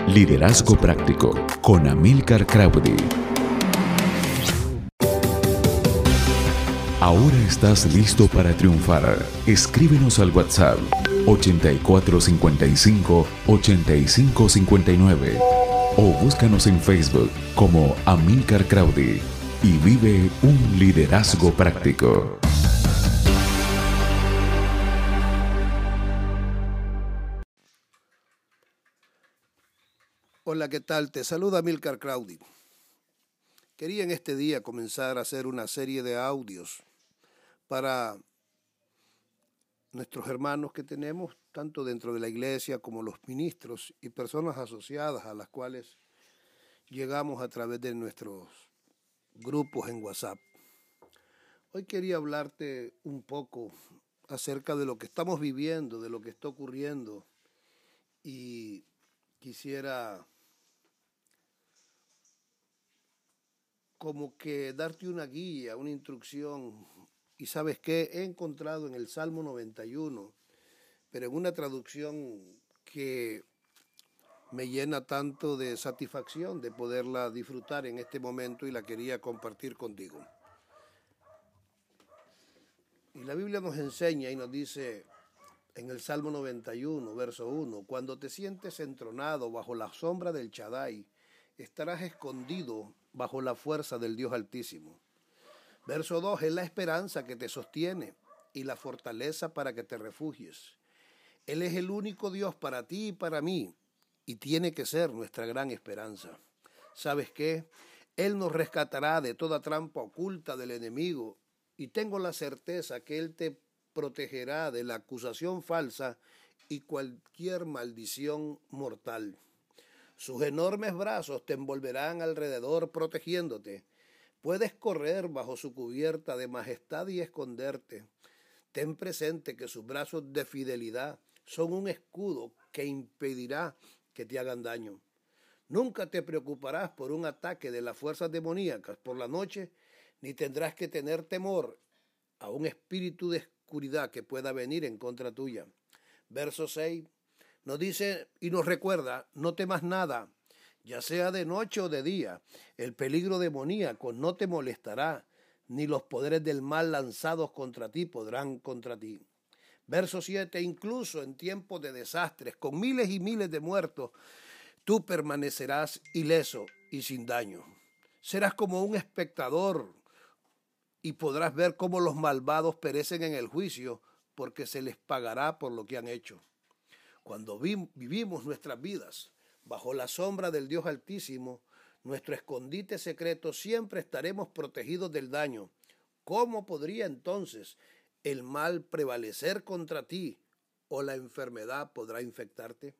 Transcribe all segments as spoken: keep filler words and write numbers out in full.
Liderazgo Práctico con Amílcar Crowdy. Ahora estás listo para triunfar. Escríbenos al WhatsApp ochenta y cuatro cincuenta y cinco ochenta y cinco cincuenta y nueve o búscanos en Facebook como Amílcar Crowdy y vive un liderazgo práctico. Hola, ¿qué tal? Te saluda Amílcar Crowdy. Quería en este día comenzar a hacer una serie de audios para nuestros hermanos que tenemos, tanto dentro de la iglesia como los ministros y personas asociadas a las cuales llegamos a través de nuestros grupos en WhatsApp. Hoy quería hablarte un poco acerca de lo que estamos viviendo, de lo que está ocurriendo, y quisiera como que darte una guía, una instrucción. Y ¿sabes qué? He encontrado en el Salmo noventa y uno, pero en una traducción que me llena tanto de satisfacción de poderla disfrutar en este momento y la quería compartir contigo. Y la Biblia nos enseña y nos dice en el Salmo noventa y uno, verso uno, cuando te sientes entronado bajo la sombra del Shaddai, estarás escondido bajo la fuerza del Dios Altísimo. Verso dos, es la esperanza que te sostiene y la fortaleza para que te refugies. Él es el único Dios para ti y para mí, y tiene que ser nuestra gran esperanza. ¿Sabes qué? Él nos rescatará de toda trampa oculta del enemigo, y tengo la certeza que Él te protegerá de la acusación falsa y cualquier maldición mortal. Sus enormes brazos te envolverán alrededor protegiéndote. Puedes correr bajo su cubierta de majestad y esconderte. Ten presente que sus brazos de fidelidad son un escudo que impedirá que te hagan daño. Nunca te preocuparás por un ataque de las fuerzas demoníacas por la noche, ni tendrás que tener temor a un espíritu de oscuridad que pueda venir en contra tuya. Verso seis nos dice y nos recuerda, no temas nada, ya sea de noche o de día, el peligro demoníaco no te molestará, ni los poderes del mal lanzados contra ti podrán contra ti. Verso siete, incluso en tiempos de desastres, con miles y miles de muertos, tú permanecerás ileso y sin daño. Serás como un espectador y podrás ver cómo los malvados perecen en el juicio, porque se les pagará por lo que han hecho. Cuando vi- vivimos nuestras vidas bajo la sombra del Dios Altísimo, nuestro escondite secreto, siempre estaremos protegidos del daño. ¿Cómo podría entonces el mal prevalecer contra ti o la enfermedad podrá infectarte?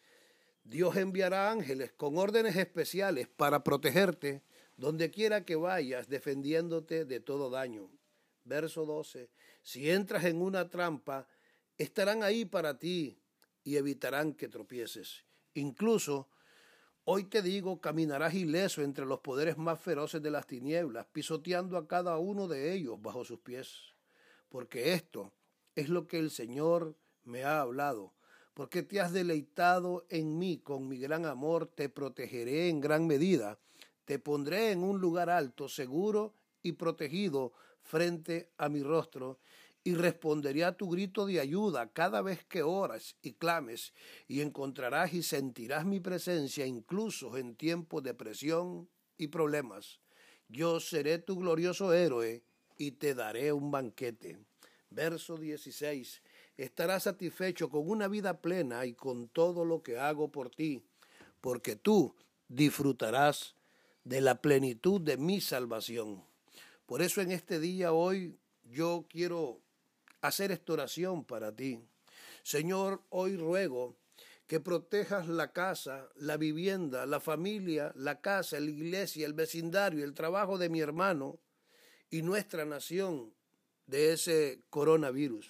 Dios enviará ángeles con órdenes especiales para protegerte donde quiera que vayas, defendiéndote de todo daño. Verso doce. Si entras en una trampa, estarán ahí para ti y evitarán que tropieces. Incluso, hoy te digo, caminarás ileso entre los poderes más feroces de las tinieblas, pisoteando a cada uno de ellos bajo sus pies. Porque esto es lo que el Señor me ha hablado. Porque te has deleitado en mí con mi gran amor, te protegeré en gran medida. Te pondré en un lugar alto, seguro y protegido frente a mi rostro, y responderé a tu grito de ayuda cada vez que oras y clames, y encontrarás y sentirás mi presencia incluso en tiempos de presión y problemas. Yo seré tu glorioso héroe y te daré un banquete. Verso dieciséis. Estarás satisfecho con una vida plena y con todo lo que hago por ti, porque tú disfrutarás de la plenitud de mi salvación. Por eso en este día hoy yo quiero hacer esta oración para ti. Señor, hoy ruego que protejas la casa, la vivienda, la familia, la casa, la iglesia, el vecindario, el trabajo de mi hermano y nuestra nación de ese coronavirus.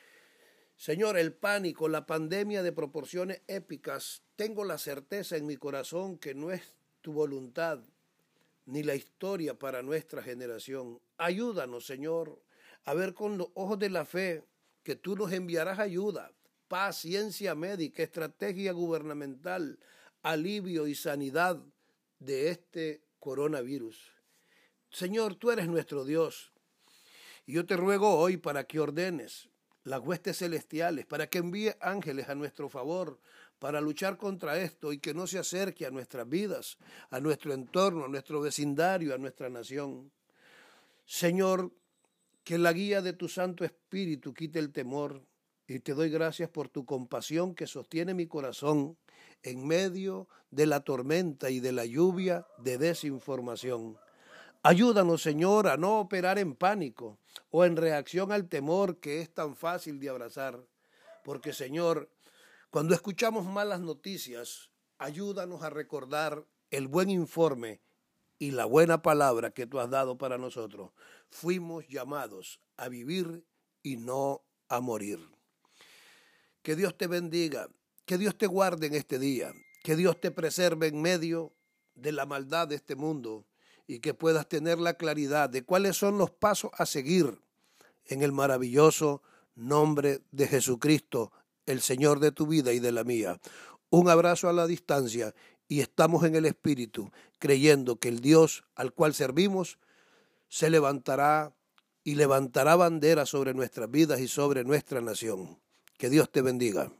Señor, el pánico, la pandemia de proporciones épicas, tengo la certeza en mi corazón que no es tu voluntad ni la historia para nuestra generación. Ayúdanos, Señor, a ver con los ojos de la fe que tú nos enviarás ayuda, paz, ciencia médica, estrategia gubernamental, alivio y sanidad de este coronavirus. Señor, tú eres nuestro Dios. Y yo te ruego hoy para que ordenes las huestes celestiales, para que envíe ángeles a nuestro favor, para luchar contra esto y que no se acerque a nuestras vidas, a nuestro entorno, a nuestro vecindario, a nuestra nación. Señor, que la guía de tu Santo Espíritu quite el temor, y te doy gracias por tu compasión que sostiene mi corazón en medio de la tormenta y de la lluvia de desinformación. Ayúdanos, Señor, a no operar en pánico o en reacción al temor que es tan fácil de abrazar, porque, Señor, cuando escuchamos malas noticias, ayúdanos a recordar el buen informe y la buena palabra que tú has dado para nosotros. Fuimos llamados a vivir y no a morir. Que Dios te bendiga, que Dios te guarde en este día, que Dios te preserve en medio de la maldad de este mundo y que puedas tener la claridad de cuáles son los pasos a seguir en el maravilloso nombre de Jesucristo, el Señor de tu vida y de la mía. Un abrazo a la distancia y estamos en el Espíritu, creyendo que el Dios al cual servimos se levantará y levantará bandera sobre nuestras vidas y sobre nuestra nación. Que Dios te bendiga.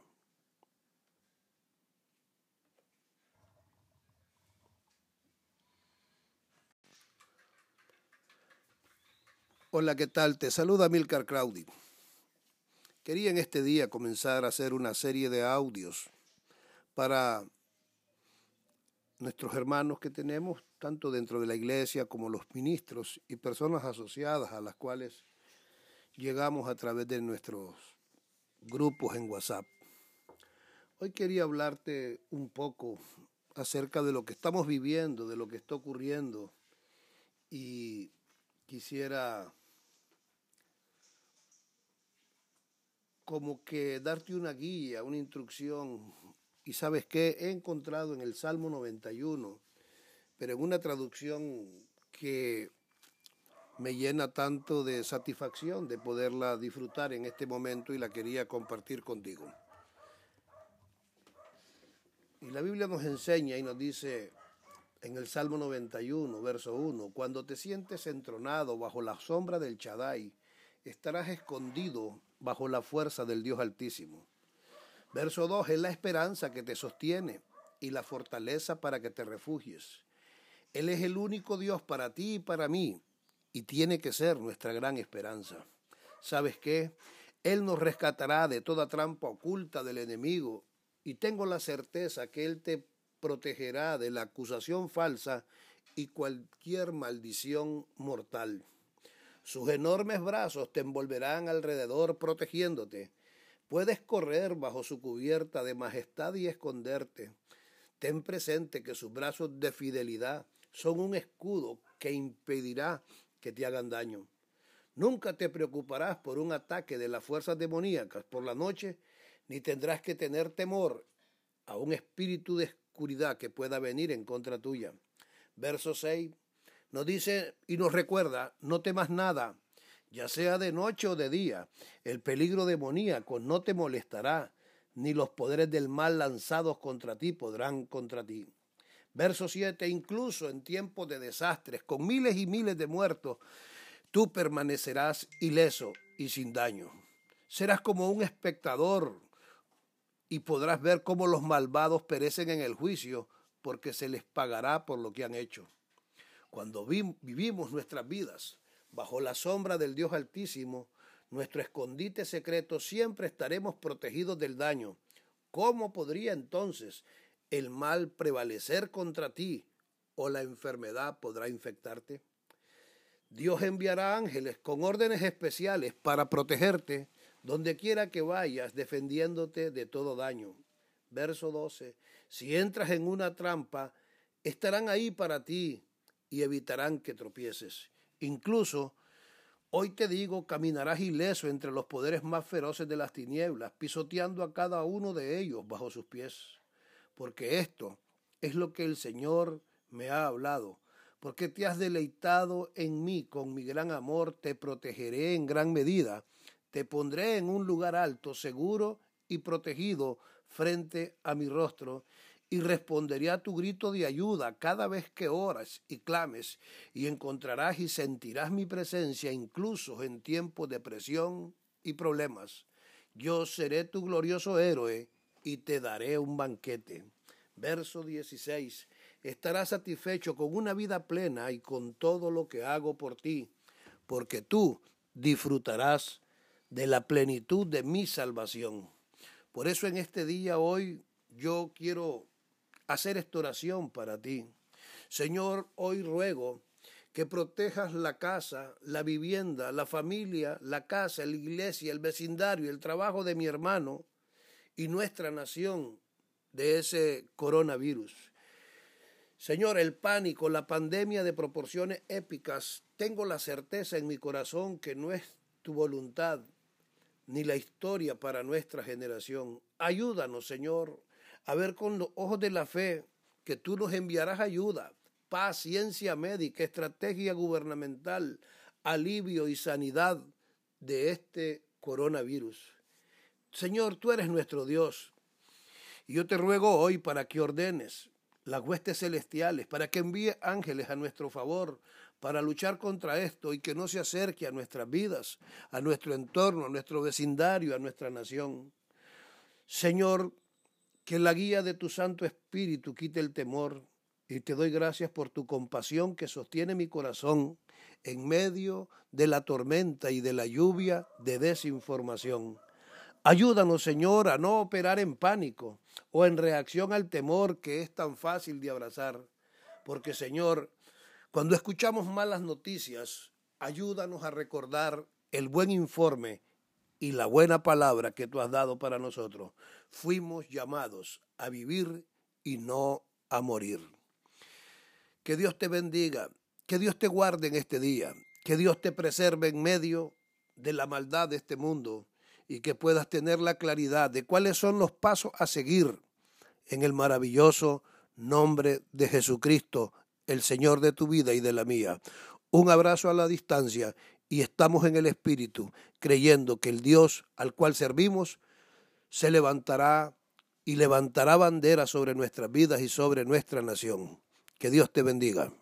Hola, ¿qué tal? Te saluda Milcar Crowdy. Quería en este día comenzar a hacer una serie de audios para nuestros hermanos que tenemos, tanto dentro de la iglesia como los ministros y personas asociadas a las cuales llegamos a través de nuestros grupos en WhatsApp. Hoy quería hablarte un poco acerca de lo que estamos viviendo, de lo que está ocurriendo, y quisiera como que darte una guía, una instrucción. Y ¿sabes qué? He encontrado en el Salmo noventa y uno, pero en una traducción que me llena tanto de satisfacción de poderla disfrutar en este momento y la quería compartir contigo. Y la Biblia nos enseña y nos dice en el Salmo noventa y uno, verso uno, cuando te sientes entronado bajo la sombra del Shaddai, estarás escondido bajo la fuerza del Dios Altísimo. Verso dos, es la esperanza que te sostiene y la fortaleza para que te refugies. Él es el único Dios para ti y para mí, y tiene que ser nuestra gran esperanza. ¿Sabes qué? Él nos rescatará de toda trampa oculta del enemigo, y tengo la certeza que Él te protegerá de la acusación falsa y cualquier maldición mortal. Sus enormes brazos te envolverán alrededor protegiéndote. Puedes correr bajo su cubierta de majestad y esconderte. Ten presente que sus brazos de fidelidad son un escudo que impedirá que te hagan daño. Nunca te preocuparás por un ataque de las fuerzas demoníacas por la noche, ni tendrás que tener temor a un espíritu de oscuridad que pueda venir en contra tuya. Verso seis nos dice y nos recuerda, no temas nada, ya sea de noche o de día, el peligro demoníaco no te molestará, ni los poderes del mal lanzados contra ti podrán contra ti. Verso siete, incluso en tiempos de desastres, con miles y miles de muertos, tú permanecerás ileso y sin daño. Serás como un espectador y podrás ver cómo los malvados perecen en el juicio, porque se les pagará por lo que han hecho. Cuando vi- vivimos nuestras vidas bajo la sombra del Dios Altísimo, nuestro escondite secreto, siempre estaremos protegidos del daño. ¿Cómo podría entonces el mal prevalecer contra ti o la enfermedad podrá infectarte? Dios enviará ángeles con órdenes especiales para protegerte donde quiera que vayas, defendiéndote de todo daño. Verso doce. Si entras en una trampa, estarán ahí para ti y evitarán que tropieces. Incluso, hoy te digo, caminarás ileso entre los poderes más feroces de las tinieblas, pisoteando a cada uno de ellos bajo sus pies. Porque esto es lo que el Señor me ha hablado. Porque te has deleitado en mí con mi gran amor, te protegeré en gran medida. Te pondré en un lugar alto, seguro y protegido frente a mi rostro, y responderé a tu grito de ayuda cada vez que oras y clames, y encontrarás y sentirás mi presencia incluso en tiempos de presión y problemas. Yo seré tu glorioso héroe y te daré un banquete. Verso dieciséis. Estarás satisfecho con una vida plena y con todo lo que hago por ti, porque tú disfrutarás de la plenitud de mi salvación. Por eso en este día hoy yo quiero hacer esta oración para ti. Señor, hoy ruego que protejas la casa, la vivienda, la familia, la casa, la iglesia, el vecindario, el trabajo de mi hermano y nuestra nación de ese coronavirus. Señor, el pánico, la pandemia de proporciones épicas, tengo la certeza en mi corazón que no es tu voluntad ni la historia para nuestra generación. Ayúdanos, Señor, a ver con los ojos de la fe que tú nos enviarás ayuda, paz, ciencia médica, estrategia gubernamental, alivio y sanidad de este coronavirus. Señor, tú eres nuestro Dios y yo te ruego hoy para que ordenes las huestes celestiales, para que envíe ángeles a nuestro favor, para luchar contra esto y que no se acerque a nuestras vidas, a nuestro entorno, a nuestro vecindario, a nuestra nación. Señor, que la guía de tu Santo Espíritu quite el temor, y te doy gracias por tu compasión que sostiene mi corazón en medio de la tormenta y de la lluvia de desinformación. Ayúdanos, Señor, a no operar en pánico o en reacción al temor que es tan fácil de abrazar, porque, Señor, cuando escuchamos malas noticias, ayúdanos a recordar el buen informe y la buena palabra que tú has dado para nosotros. Fuimos llamados a vivir y no a morir. Que Dios te bendiga, que Dios te guarde en este día, que Dios te preserve en medio de la maldad de este mundo y que puedas tener la claridad de cuáles son los pasos a seguir en el maravilloso nombre de Jesucristo, el Señor de tu vida y de la mía. Un abrazo a la distancia y estamos en el Espíritu, creyendo que el Dios al cual servimos se levantará y levantará bandera sobre nuestras vidas y sobre nuestra nación. Que Dios te bendiga.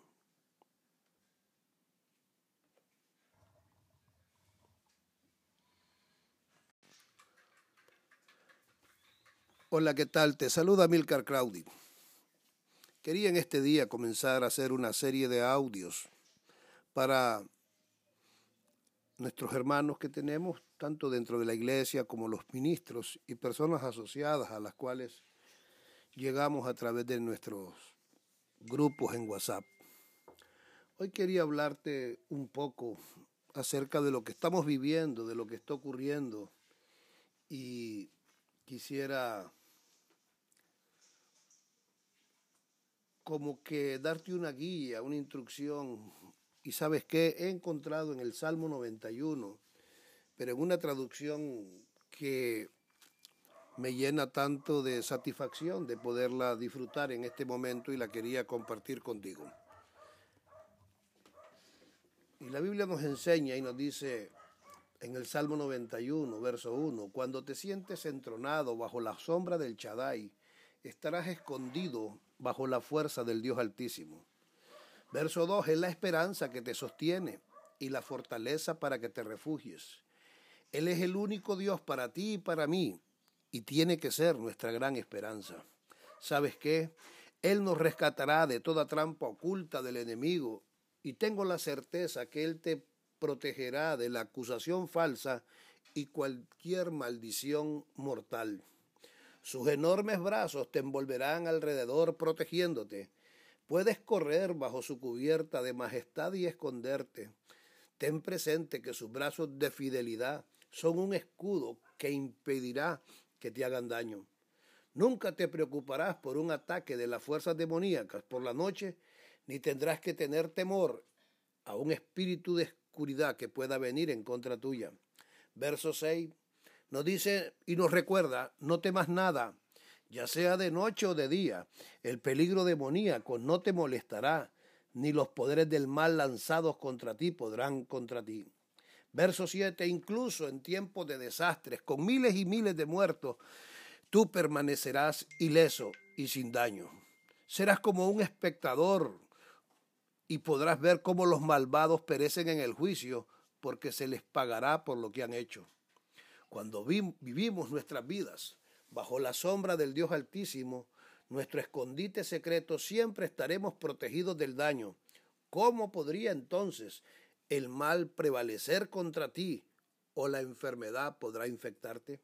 Hola, ¿qué tal? Te saluda Amílcar Crowdy. Quería en este día comenzar a hacer una serie de audios para nuestros hermanos que tenemos, tanto dentro de la iglesia como los ministros y personas asociadas a las cuales llegamos a través de nuestros grupos en WhatsApp. Hoy quería hablarte un poco acerca de lo que estamos viviendo, de lo que está ocurriendo, y quisiera como que darte una guía, una instrucción. Y ¿sabes qué? He encontrado en el Salmo noventa y uno, pero en una traducción que me llena tanto de satisfacción de poderla disfrutar en este momento y la quería compartir contigo. Y la Biblia nos enseña y nos dice en el Salmo noventa y uno, verso uno, cuando te sientes entronado bajo la sombra del Shaddai, estarás escondido bajo la fuerza del Dios Altísimo. Verso dos, es la esperanza que te sostiene y la fortaleza para que te refugies. Él es el único Dios para ti y para mí, y tiene que ser nuestra gran esperanza. ¿Sabes qué? Él nos rescatará de toda trampa oculta del enemigo, y tengo la certeza que Él te protegerá de la acusación falsa y cualquier maldición mortal. Sus enormes brazos te envolverán alrededor protegiéndote. Puedes correr bajo su cubierta de majestad y esconderte. Ten presente que sus brazos de fidelidad son un escudo que impedirá que te hagan daño. Nunca te preocuparás por un ataque de las fuerzas demoníacas por la noche, ni tendrás que tener temor a un espíritu de oscuridad que pueda venir en contra tuya. Verso seis nos dice y nos recuerda, no temas nada, ya sea de noche o de día, el peligro demoníaco no te molestará, ni los poderes del mal lanzados contra ti podrán contra ti. Verso siete, incluso en tiempos de desastres, con miles y miles de muertos, tú permanecerás ileso y sin daño. Serás como un espectador y podrás ver cómo los malvados perecen en el juicio, porque se les pagará por lo que han hecho. Cuando vi- vivimos nuestras vidas bajo la sombra del Dios Altísimo, nuestro escondite secreto, siempre estaremos protegidos del daño. ¿Cómo podría entonces el mal prevalecer contra ti o la enfermedad podrá infectarte?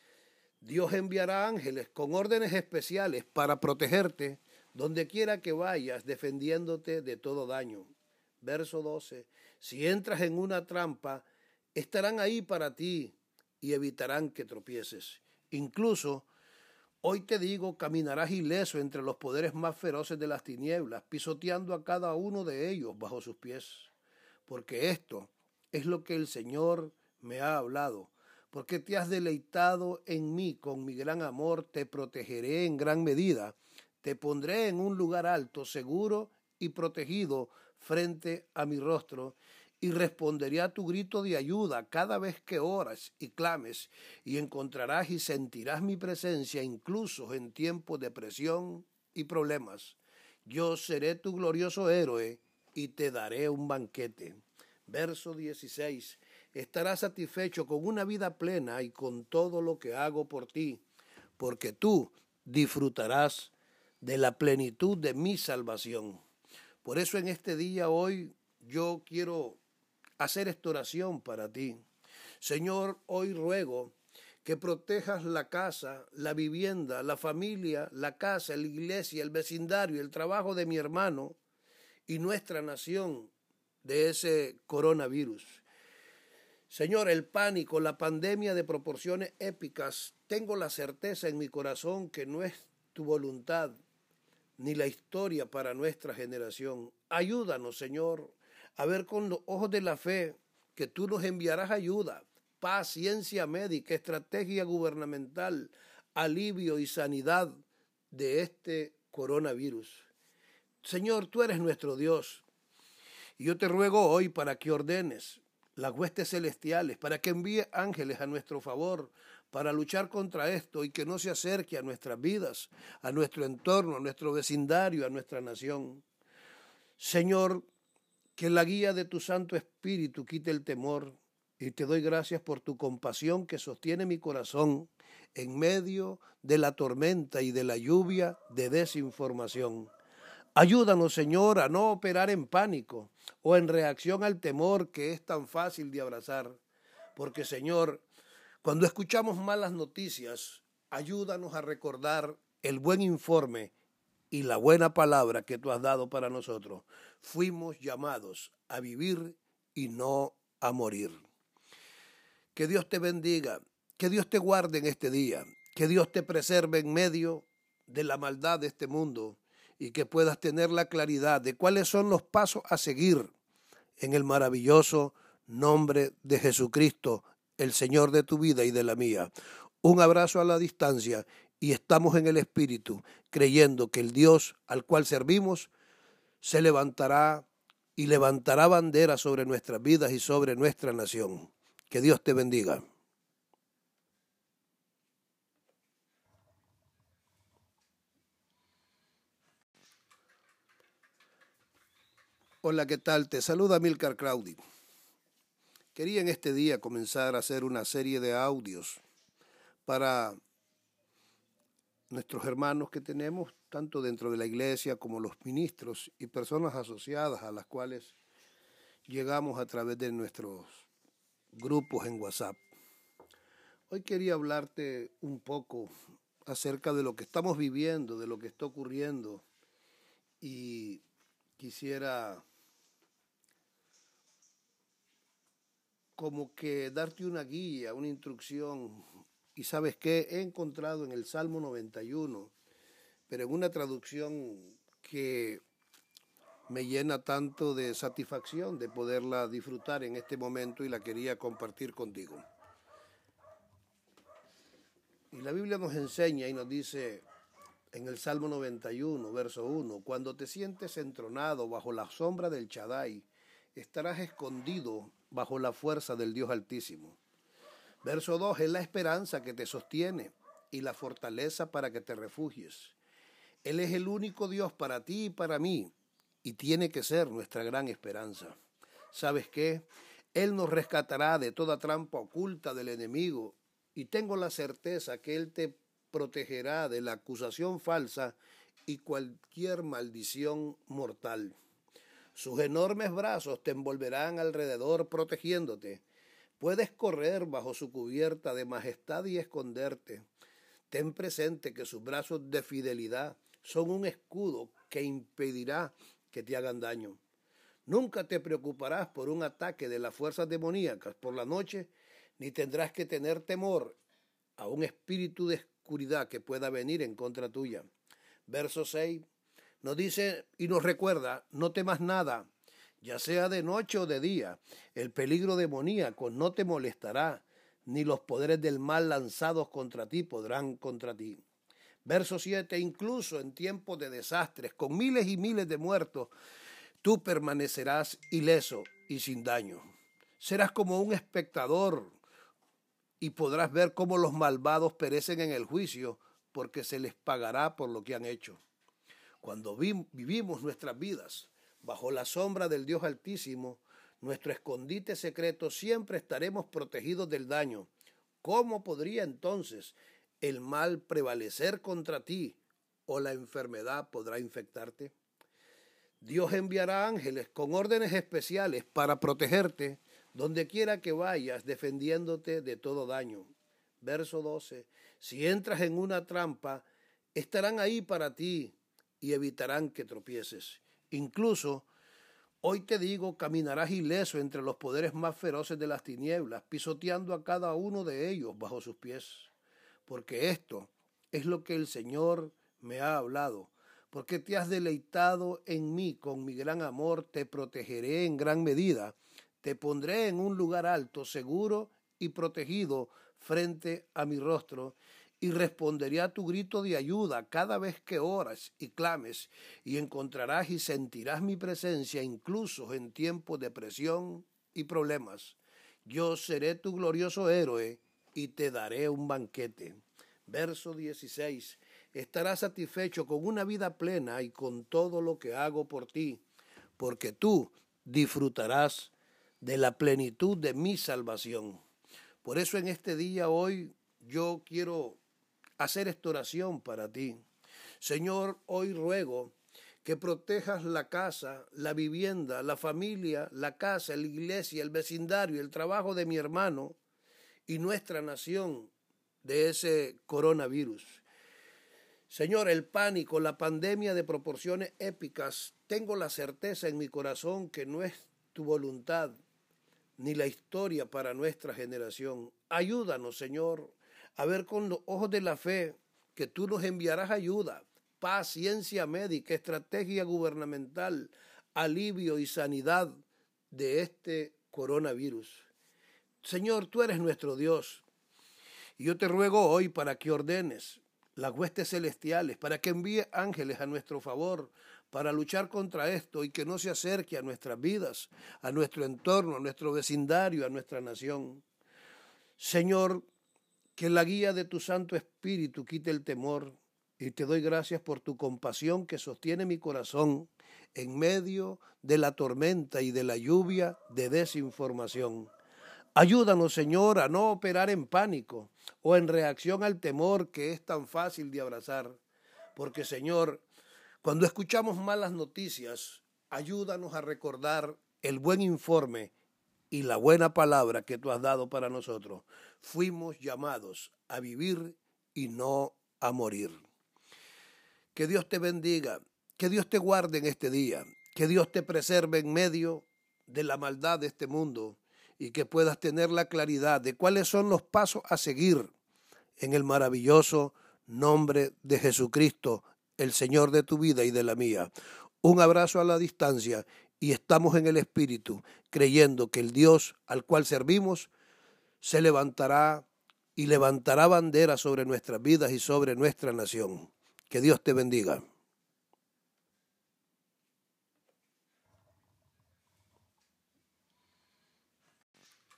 Dios enviará ángeles con órdenes especiales para protegerte donde quiera que vayas, defendiéndote de todo daño. Verso doce. Si entras en una trampa, estarán ahí para ti y evitarán que tropieces. Incluso, hoy te digo, caminarás ileso entre los poderes más feroces de las tinieblas, pisoteando a cada uno de ellos bajo sus pies. Porque esto es lo que el Señor me ha hablado. Porque te has deleitado en mí con mi gran amor, te protegeré en gran medida. Te pondré en un lugar alto, seguro y protegido frente a mi rostro, y responderé a tu grito de ayuda cada vez que oras y clames, y encontrarás y sentirás mi presencia incluso en tiempos de presión y problemas. Yo seré tu glorioso héroe y te daré un banquete. Verso dieciséis. Estarás satisfecho con una vida plena y con todo lo que hago por ti, porque tú disfrutarás de la plenitud de mi salvación. Por eso en este día hoy yo quiero hacer esta oración para ti. Señor, hoy ruego que protejas la casa, la vivienda, la familia, la casa, la iglesia, el vecindario, el trabajo de mi hermano y nuestra nación de ese coronavirus. Señor, el pánico, la pandemia de proporciones épicas, tengo la certeza en mi corazón que no es tu voluntad ni la historia para nuestra generación. Ayúdanos, Señor, a ver con los ojos de la fe que tú nos enviarás ayuda, paz, ciencia médica, estrategia gubernamental, alivio y sanidad de este coronavirus. Señor, tú eres nuestro Dios y yo te ruego hoy para que ordenes las huestes celestiales, para que envíe ángeles a nuestro favor, para luchar contra esto y que no se acerque a nuestras vidas, a nuestro entorno, a nuestro vecindario, a nuestra nación. Señor, que la guía de tu Santo Espíritu quite el temor, y te doy gracias por tu compasión que sostiene mi corazón en medio de la tormenta y de la lluvia de desinformación. Ayúdanos, Señor, a no operar en pánico o en reacción al temor que es tan fácil de abrazar, porque, Señor, cuando escuchamos malas noticias, ayúdanos a recordar el buen informe y la buena palabra que tú has dado para nosotros. Fuimos llamados a vivir y no a morir. Que Dios te bendiga, que Dios te guarde en este día, que Dios te preserve en medio de la maldad de este mundo y que puedas tener la claridad de cuáles son los pasos a seguir en el maravilloso nombre de Jesucristo, el Señor de tu vida y de la mía. Un abrazo a la distancia y estamos en el Espíritu, creyendo que el Dios al cual servimos se levantará y levantará bandera sobre nuestras vidas y sobre nuestra nación. Que Dios te bendiga. Hola, ¿qué tal? Te saluda Milcar Claudi. Quería en este día comenzar a hacer una serie de audios para nuestros hermanos que tenemos, tanto dentro de la iglesia como los ministros y personas asociadas a las cuales llegamos a través de nuestros grupos en WhatsApp. Hoy quería hablarte un poco acerca de lo que estamos viviendo, de lo que está ocurriendo, y quisiera como que darte una guía, una instrucción. Y ¿sabes qué? He encontrado en el Salmo noventa y uno, pero en una traducción que me llena tanto de satisfacción de poderla disfrutar en este momento y la quería compartir contigo. Y la Biblia nos enseña y nos dice en el Salmo noventa y uno, verso uno, cuando te sientes entronado bajo la sombra del Shaddai, estarás escondido bajo la fuerza del Dios Altísimo. Verso dos, es la esperanza que te sostiene y la fortaleza para que te refugies. Él es el único Dios para ti y para mí, y tiene que ser nuestra gran esperanza. ¿Sabes qué? Él nos rescatará de toda trampa oculta del enemigo, y tengo la certeza que Él te protegerá de la acusación falsa y cualquier maldición mortal. Sus enormes brazos te envolverán alrededor protegiéndote. Puedes correr bajo su cubierta de majestad y esconderte. Ten presente que sus brazos de fidelidad son un escudo que impedirá que te hagan daño. Nunca te preocuparás por un ataque de las fuerzas demoníacas por la noche, ni tendrás que tener temor a un espíritu de oscuridad que pueda venir en contra tuya. Verso seis nos dice y nos recuerda, no temas nada, ya sea de noche o de día, el peligro demoníaco no te molestará, ni los poderes del mal lanzados contra ti podrán contra ti. Verso siete, incluso en tiempos de desastres, con miles y miles de muertos, tú permanecerás ileso y sin daño. Serás como un espectador y podrás ver cómo los malvados perecen en el juicio, porque se les pagará por lo que han hecho. Cuando vi- vivimos nuestras vidas bajo la sombra del Dios Altísimo, nuestro escondite secreto, siempre estaremos protegidos del daño. ¿Cómo podría entonces el mal prevalecer contra ti o la enfermedad podrá infectarte? Dios enviará ángeles con órdenes especiales para protegerte donde quiera que vayas, defendiéndote de todo daño. Verso doce. Si entras en una trampa, estarán ahí para ti y evitarán que tropieces. Incluso, hoy te digo, caminarás ileso entre los poderes más feroces de las tinieblas, pisoteando a cada uno de ellos bajo sus pies. Porque esto es lo que el Señor me ha hablado. Porque te has deleitado en mí con mi gran amor, te protegeré en gran medida. Te pondré en un lugar alto, seguro y protegido frente a mi rostro, y responderé a tu grito de ayuda cada vez que oras y clames, y encontrarás y sentirás mi presencia incluso en tiempos de presión y problemas. Yo seré tu glorioso héroe y te daré un banquete. Verso dieciséis. Estarás satisfecho con una vida plena y con todo lo que hago por ti, porque tú disfrutarás de la plenitud de mi salvación. Por eso en este día hoy yo quiero hacer esta oración para ti. Señor, hoy ruego que protejas la casa, la vivienda, la familia, la casa, la iglesia, el vecindario, el trabajo de mi hermano y nuestra nación de ese coronavirus. Señor, el pánico, la pandemia de proporciones épicas, tengo la certeza en mi corazón que no es tu voluntad ni la historia para nuestra generación. Ayúdanos, Señor, a ver con los ojos de la fe que tú nos enviarás ayuda, paz, ciencia médica, estrategia gubernamental, alivio y sanidad de este coronavirus. Señor, tú eres nuestro Dios, y yo te ruego hoy para que ordenes las huestes celestiales, para que envíe ángeles a nuestro favor, para luchar contra esto y que no se acerque a nuestras vidas, a nuestro entorno, a nuestro vecindario, a nuestra nación. Señor, que la guía de tu Santo Espíritu quite el temor, y te doy gracias por tu compasión que sostiene mi corazón en medio de la tormenta y de la lluvia de desinformación. Ayúdanos, Señor, a no operar en pánico o en reacción al temor que es tan fácil de abrazar, porque, Señor, cuando escuchamos malas noticias, ayúdanos a recordar el buen informe y la buena palabra que tú has dado para nosotros. Fuimos llamados a vivir y no a morir. Que Dios te bendiga, que Dios te guarde en este día, que Dios te preserve en medio de la maldad de este mundo y que puedas tener la claridad de cuáles son los pasos a seguir en el maravilloso nombre de Jesucristo, el Señor de tu vida y de la mía. Un abrazo a la distancia y estamos en el Espíritu, creyendo que el Dios al cual servimos se levantará y levantará bandera sobre nuestras vidas y sobre nuestra nación. Que Dios te bendiga.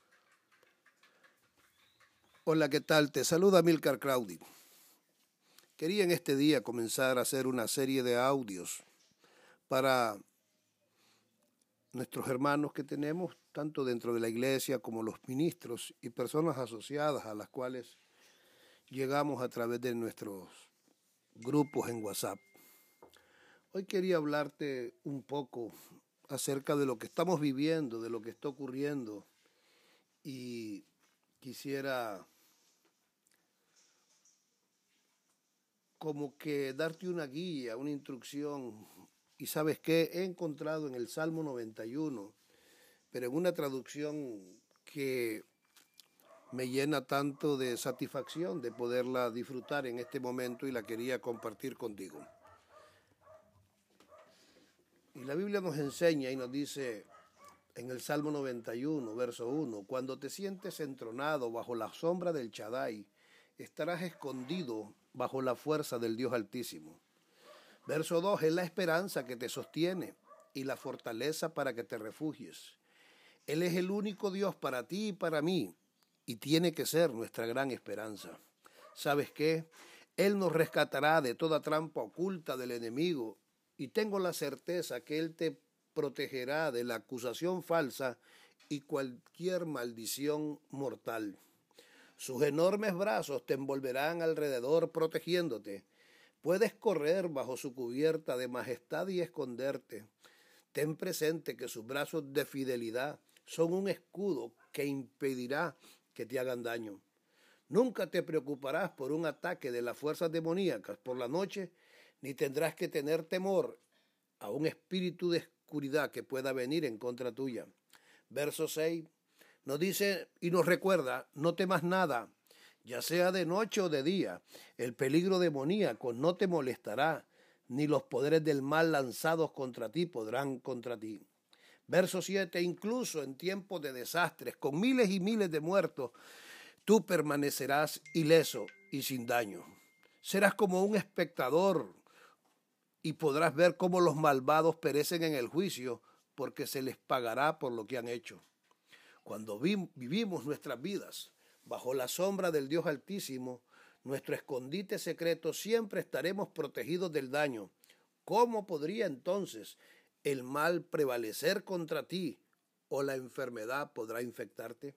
Hola, ¿qué tal? Te saluda Milcar Claudi. Quería en este día comenzar a hacer una serie de audios para nuestros hermanos que tenemos, tanto dentro de la iglesia como los ministros y personas asociadas a las cuales llegamos a través de nuestros grupos en WhatsApp. Hoy quería hablarte un poco acerca de lo que estamos viviendo, de lo que está ocurriendo, y quisiera como que darte una guía, una instrucción. Y ¿sabes qué? He encontrado en el Salmo noventa y uno, pero en una traducción que me llena tanto de satisfacción de poderla disfrutar en este momento, y la quería compartir contigo. Y la Biblia nos enseña y nos dice en el Salmo noventa y uno, verso uno, cuando te sientes entronado bajo la sombra del Shaddai, estarás escondido bajo la fuerza del Dios Altísimo. Verso dos, es la esperanza que te sostiene y la fortaleza para que te refugies. Él es el único Dios para ti y para mí, y tiene que ser nuestra gran esperanza. ¿Sabes qué? Él nos rescatará de toda trampa oculta del enemigo, y tengo la certeza que Él te protegerá de la acusación falsa y cualquier maldición mortal. Sus enormes brazos te envolverán alrededor protegiéndote. Puedes correr bajo su cubierta de majestad y esconderte. Ten presente que sus brazos de fidelidad son un escudo que impedirá que te hagan daño. Nunca te preocuparás por un ataque de las fuerzas demoníacas por la noche, ni tendrás que tener temor a un espíritu de oscuridad que pueda venir en contra tuya. Verso seis nos dice y nos recuerda, no temas nada, ya sea de noche o de día, el peligro demoníaco no te molestará, ni los poderes del mal lanzados contra ti podrán contra ti. Verso siete, incluso en tiempos de desastres, con miles y miles de muertos, tú permanecerás ileso y sin daño. Serás como un espectador y podrás ver cómo los malvados perecen en el juicio, porque se les pagará por lo que han hecho. Cuando vi- vivimos nuestras vidas bajo la sombra del Dios Altísimo, nuestro escondite secreto, siempre estaremos protegidos del daño. ¿Cómo podría entonces el mal prevalecer contra ti, o la enfermedad podrá infectarte?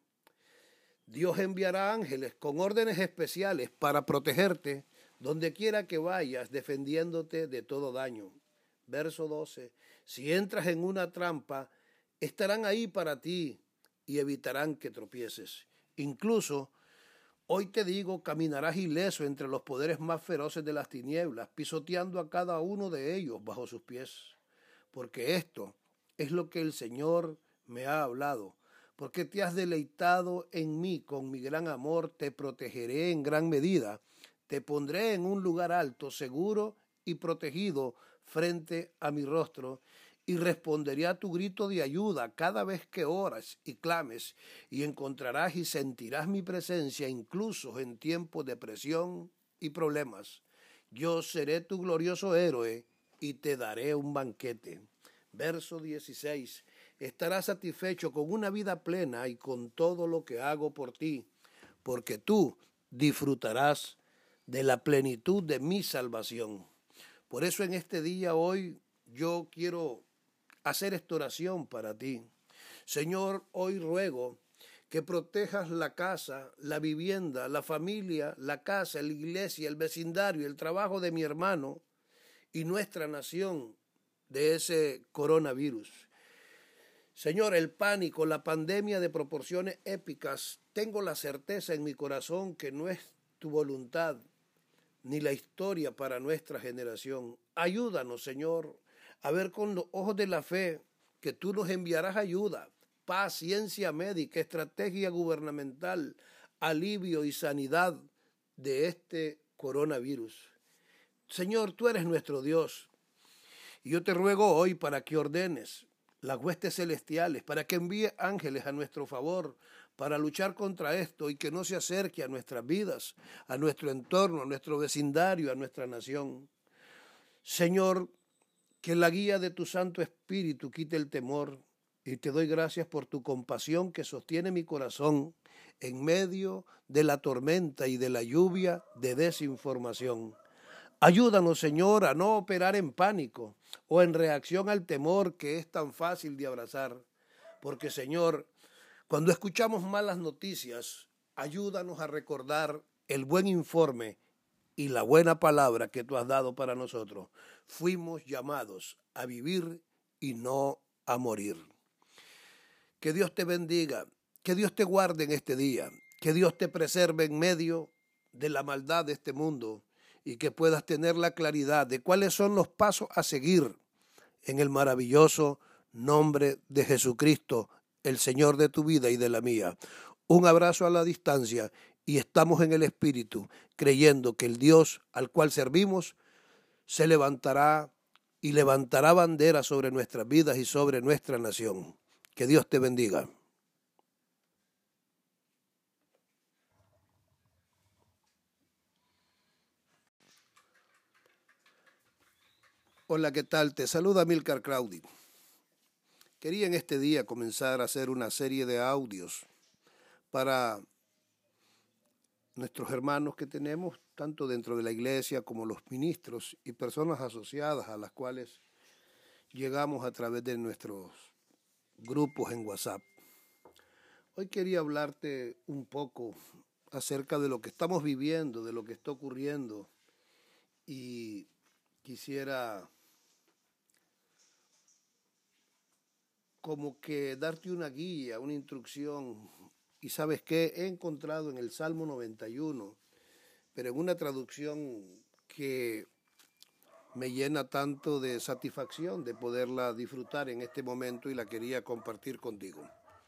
Dios enviará ángeles con órdenes especiales para protegerte donde quiera que vayas, defendiéndote de todo daño. Verso doce, si entras en una trampa, estarán ahí para ti y evitarán que tropieces. Incluso, hoy te digo, caminarás ileso entre los poderes más feroces de las tinieblas, pisoteando a cada uno de ellos bajo sus pies. Porque esto es lo que el Señor me ha hablado. Porque te has deleitado en mí con mi gran amor, te protegeré en gran medida. Te pondré en un lugar alto, seguro y protegido frente a mi rostro, y responderé a tu grito de ayuda cada vez que oras y clames, y encontrarás y sentirás mi presencia incluso en tiempos de presión y problemas. Yo seré tu glorioso héroe y te daré un banquete. Verso dieciséis. Estarás satisfecho con una vida plena y con todo lo que hago por ti, porque tú disfrutarás de la plenitud de mi salvación. Por eso en este día hoy yo quiero hacer esta oración para ti. Señor, hoy ruego que protejas la casa, la vivienda, la familia, la casa, la iglesia, el vecindario, el trabajo de mi hermano y nuestra nación de ese coronavirus. Señor, el pánico, la pandemia de proporciones épicas, tengo la certeza en mi corazón que no es tu voluntad ni la historia para nuestra generación. Ayúdanos, Señor, a ver con los ojos de la fe que tú nos enviarás ayuda, paz, ciencia médica, estrategia gubernamental, alivio y sanidad de este coronavirus. Señor, tú eres nuestro Dios, y yo te ruego hoy para que ordenes las huestes celestiales, para que envíe ángeles a nuestro favor, para luchar contra esto y que no se acerque a nuestras vidas, a nuestro entorno, a nuestro vecindario, a nuestra nación. Señor, que la guía de tu Santo Espíritu quite el temor, y te doy gracias por tu compasión que sostiene mi corazón en medio de la tormenta y de la lluvia de desinformación. Ayúdanos, Señor, a no operar en pánico o en reacción al temor que es tan fácil de abrazar. Porque, Señor, cuando escuchamos malas noticias, ayúdanos a recordar el buen informe y la buena palabra que tú has dado para nosotros. Fuimos llamados a vivir y no a morir. Que Dios te bendiga, que Dios te guarde en este día, que Dios te preserve en medio de la maldad de este mundo y que puedas tener la claridad de cuáles son los pasos a seguir en el maravilloso nombre de Jesucristo, el Señor de tu vida y de la mía. Un abrazo a la distancia y estamos en el Espíritu, creyendo que el Dios al cual servimos se levantará y levantará bandera sobre nuestras vidas y sobre nuestra nación. Que Dios te bendiga. Hola, ¿qué tal? Te saluda Milcar Crowdy. Quería en este día comenzar a hacer una serie de audios para nuestros hermanos que tenemos, tanto dentro de la iglesia como los ministros y personas asociadas a las cuales llegamos a través de nuestros grupos en WhatsApp. Hoy quería hablarte un poco acerca de lo que estamos viviendo, de lo que está ocurriendo, y quisiera como que darte una guía, una instrucción. Y ¿sabes qué? He encontrado en el Salmo noventa y uno, pero en una traducción que me llena tanto de satisfacción de poderla disfrutar en este momento y la quería compartir contigo.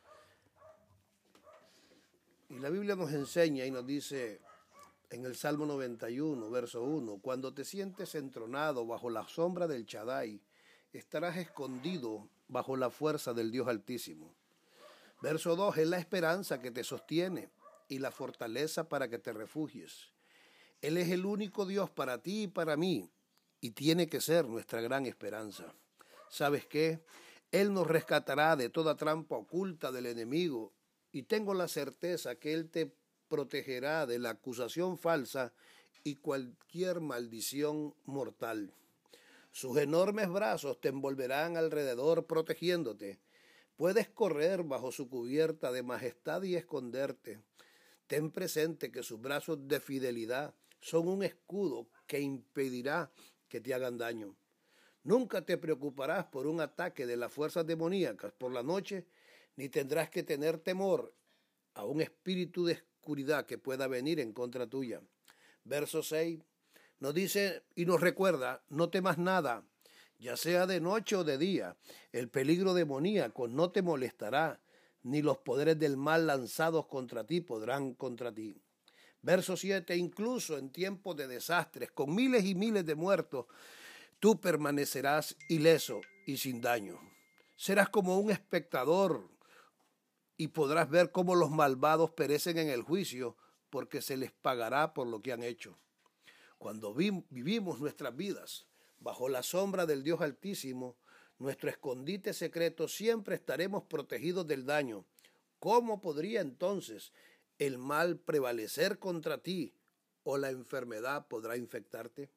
Y la Biblia nos enseña y nos dice en el Salmo noventa y uno, verso uno, cuando te sientes entronado bajo la sombra del Shaddai, estarás escondido bajo la fuerza del Dios Altísimo. Verso dos, es la esperanza que te sostiene y la fortaleza para que te refugies. Él es el único Dios para ti y para mí, y tiene que ser nuestra gran esperanza. ¿Sabes qué? Él nos rescatará de toda trampa oculta del enemigo, y tengo la certeza que Él te protegerá de la acusación falsa y cualquier maldición mortal. Sus enormes brazos te envolverán alrededor protegiéndote. Puedes correr bajo su cubierta de majestad y esconderte. Ten presente que sus brazos de fidelidad son un escudo que impedirá que te hagan daño. Nunca te preocuparás por un ataque de las fuerzas demoníacas por la noche, ni tendrás que tener temor a un espíritu de oscuridad que pueda venir en contra tuya. Verso seis nos dice y nos recuerda, no temas nada, ya sea de noche o de día, el peligro demoníaco no te molestará, ni los poderes del mal lanzados contra ti podrán contra ti. Verso siete, incluso en tiempos de desastres, con miles y miles de muertos, tú permanecerás ileso y sin daño. Serás como un espectador y podrás ver cómo los malvados perecen en el juicio, porque se les pagará por lo que han hecho. Cuando vi- vivimos nuestras vidas bajo la sombra del Dios Altísimo, nuestro escondite secreto, siempre estaremos protegidos del daño. ¿Cómo podría entonces el mal prevalecer contra ti o la enfermedad podrá infectarte?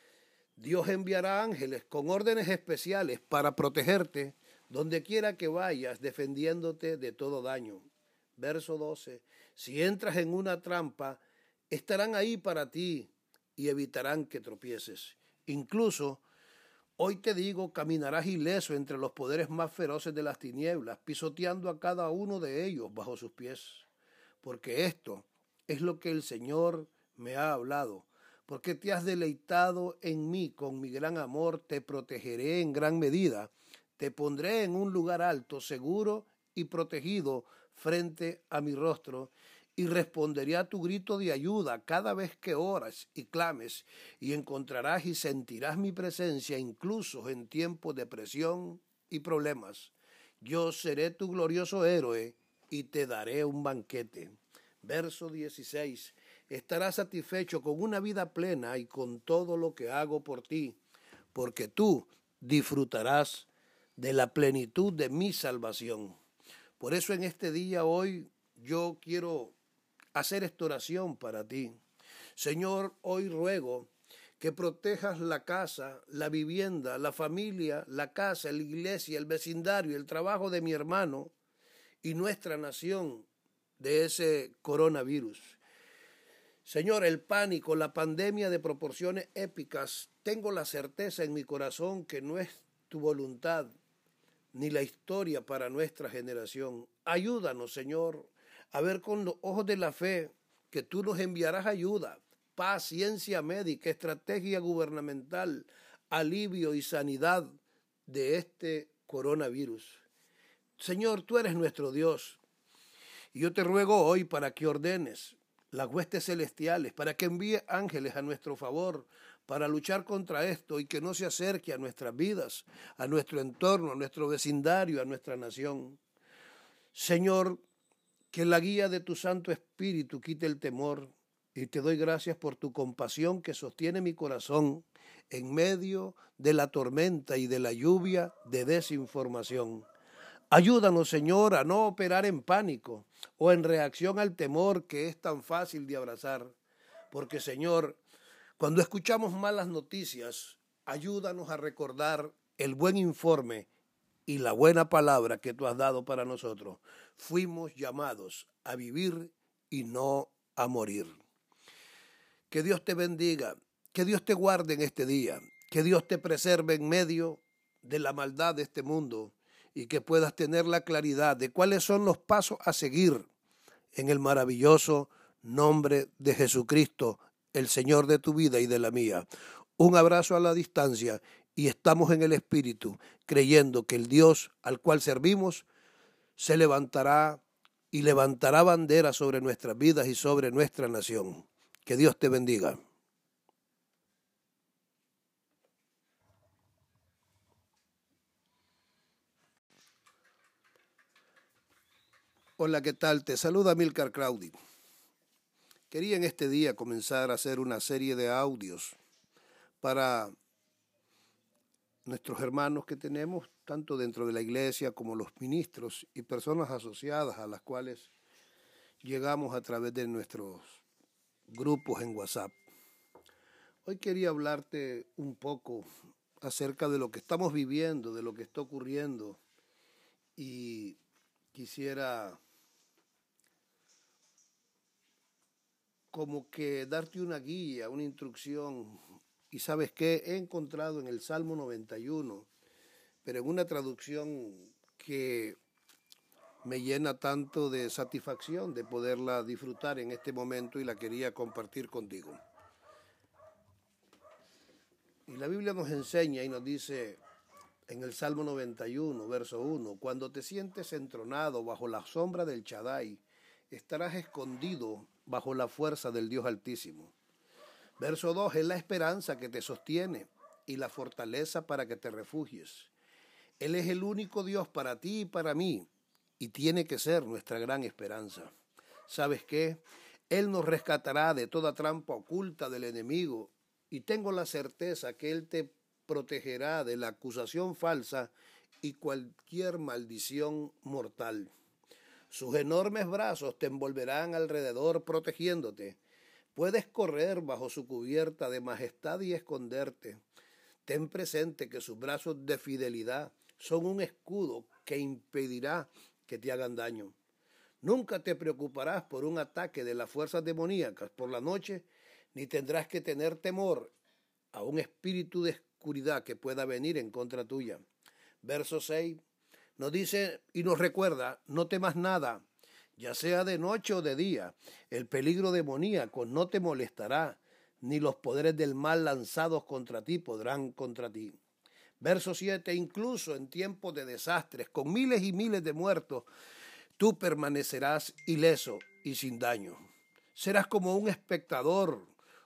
Dios enviará ángeles con órdenes especiales para protegerte donde quiera que vayas, defendiéndote de todo daño. Verso doce. Si entras en una trampa, estarán ahí para ti y evitarán que tropieces. Incluso, hoy te digo, caminarás ileso entre los poderes más feroces de las tinieblas, pisoteando a cada uno de ellos bajo sus pies. Porque esto es lo que el Señor me ha hablado. Porque te has deleitado en mí con mi gran amor, te protegeré en gran medida. Te pondré en un lugar alto, seguro y protegido frente a mi rostro, y responderé a tu grito de ayuda cada vez que oras y clames, y encontrarás y sentirás mi presencia incluso en tiempos de presión y problemas. Yo seré tu glorioso héroe y te daré un banquete. Verso dieciséis. Estarás satisfecho con una vida plena y con todo lo que hago por ti, porque tú disfrutarás de la plenitud de mi salvación. Por eso en este día hoy yo quiero hacer esta oración para ti. Señor, hoy ruego que protejas la casa, la vivienda, la familia, la casa, la iglesia, el vecindario, el trabajo de mi hermano y nuestra nación de ese coronavirus. Señor, el pánico, la pandemia de proporciones épicas, tengo la certeza en mi corazón que no es tu voluntad ni la historia para nuestra generación. Ayúdanos, Señor, a ver con los ojos de la fe que tú nos enviarás ayuda, paz, ciencia médica, estrategia gubernamental, alivio y sanidad de este coronavirus. Señor, tú eres nuestro Dios. Y yo te ruego hoy para que ordenes las huestes celestiales, para que envíe ángeles a nuestro favor, para luchar contra esto y que no se acerque a nuestras vidas, a nuestro entorno, a nuestro vecindario, a nuestra nación. Señor, que la guía de tu Santo Espíritu quite el temor, y te doy gracias por tu compasión que sostiene mi corazón en medio de la tormenta y de la lluvia de desinformación. Ayúdanos, Señor, a no operar en pánico o en reacción al temor que es tan fácil de abrazar, porque, Señor, cuando escuchamos malas noticias, ayúdanos a recordar el buen informe y la buena palabra que tú has dado para nosotros. Fuimos llamados a vivir y no a morir. Que Dios te bendiga, que Dios te guarde en este día, que Dios te preserve en medio de la maldad de este mundo y que puedas tener la claridad de cuáles son los pasos a seguir en el maravilloso nombre de Jesucristo, el Señor de tu vida y de la mía. Un abrazo a la distancia y estamos en el Espíritu, creyendo que el Dios al cual servimos se levantará y levantará bandera sobre nuestras vidas y sobre nuestra nación. Que Dios te bendiga. Hola, ¿qué tal? Te saluda Amílcar Crowdy. Quería en este día comenzar a hacer una serie de audios para nuestros hermanos que tenemos, tanto dentro de la iglesia como los ministros y personas asociadas a las cuales llegamos a través de nuestros grupos en WhatsApp. Hoy quería hablarte un poco acerca de lo que estamos viviendo, de lo que está ocurriendo, y quisiera como que darte una guía, una instrucción. Y ¿sabes qué? He encontrado en el Salmo noventa y uno, pero en una traducción que me llena tanto de satisfacción de poderla disfrutar en este momento y la quería compartir contigo. Y la Biblia nos enseña y nos dice en el Salmo noventa y uno, verso uno, cuando te sientes entronado bajo la sombra del Shaddai, estarás escondido bajo la fuerza del Dios Altísimo. Verso dos, es la esperanza que te sostiene y la fortaleza para que te refugies. Él es el único Dios para ti y para mí, y tiene que ser nuestra gran esperanza. ¿Sabes qué? Él nos rescatará de toda trampa oculta del enemigo, y tengo la certeza que Él te protegerá de la acusación falsa y cualquier maldición mortal. Sus enormes brazos te envolverán alrededor protegiéndote. Puedes correr bajo su cubierta de majestad y esconderte. Ten presente que sus brazos de fidelidad son un escudo que impedirá que te hagan daño. Nunca te preocuparás por un ataque de las fuerzas demoníacas por la noche, ni tendrás que tener temor a un espíritu de oscuridad que pueda venir en contra tuya. Verso seis nos dice y nos recuerda, no temas nada, ya sea de noche o de día, el peligro demoníaco no te molestará, ni los poderes del mal lanzados contra ti podrán contra ti. Verso siete, incluso en tiempos de desastres, con miles y miles de muertos, tú permanecerás ileso y sin daño. Serás como un espectador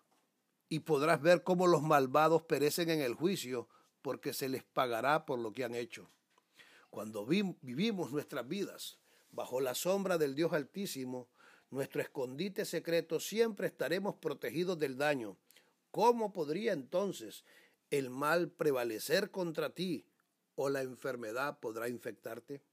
y podrás ver cómo los malvados perecen en el juicio, porque se les pagará por lo que han hecho. Cuando vi- vivimos nuestras vidas bajo la sombra del Dios Altísimo, nuestro escondite secreto, siempre estaremos protegidos del daño. ¿Cómo podría entonces el mal prevalecer contra ti o la enfermedad podrá infectarte?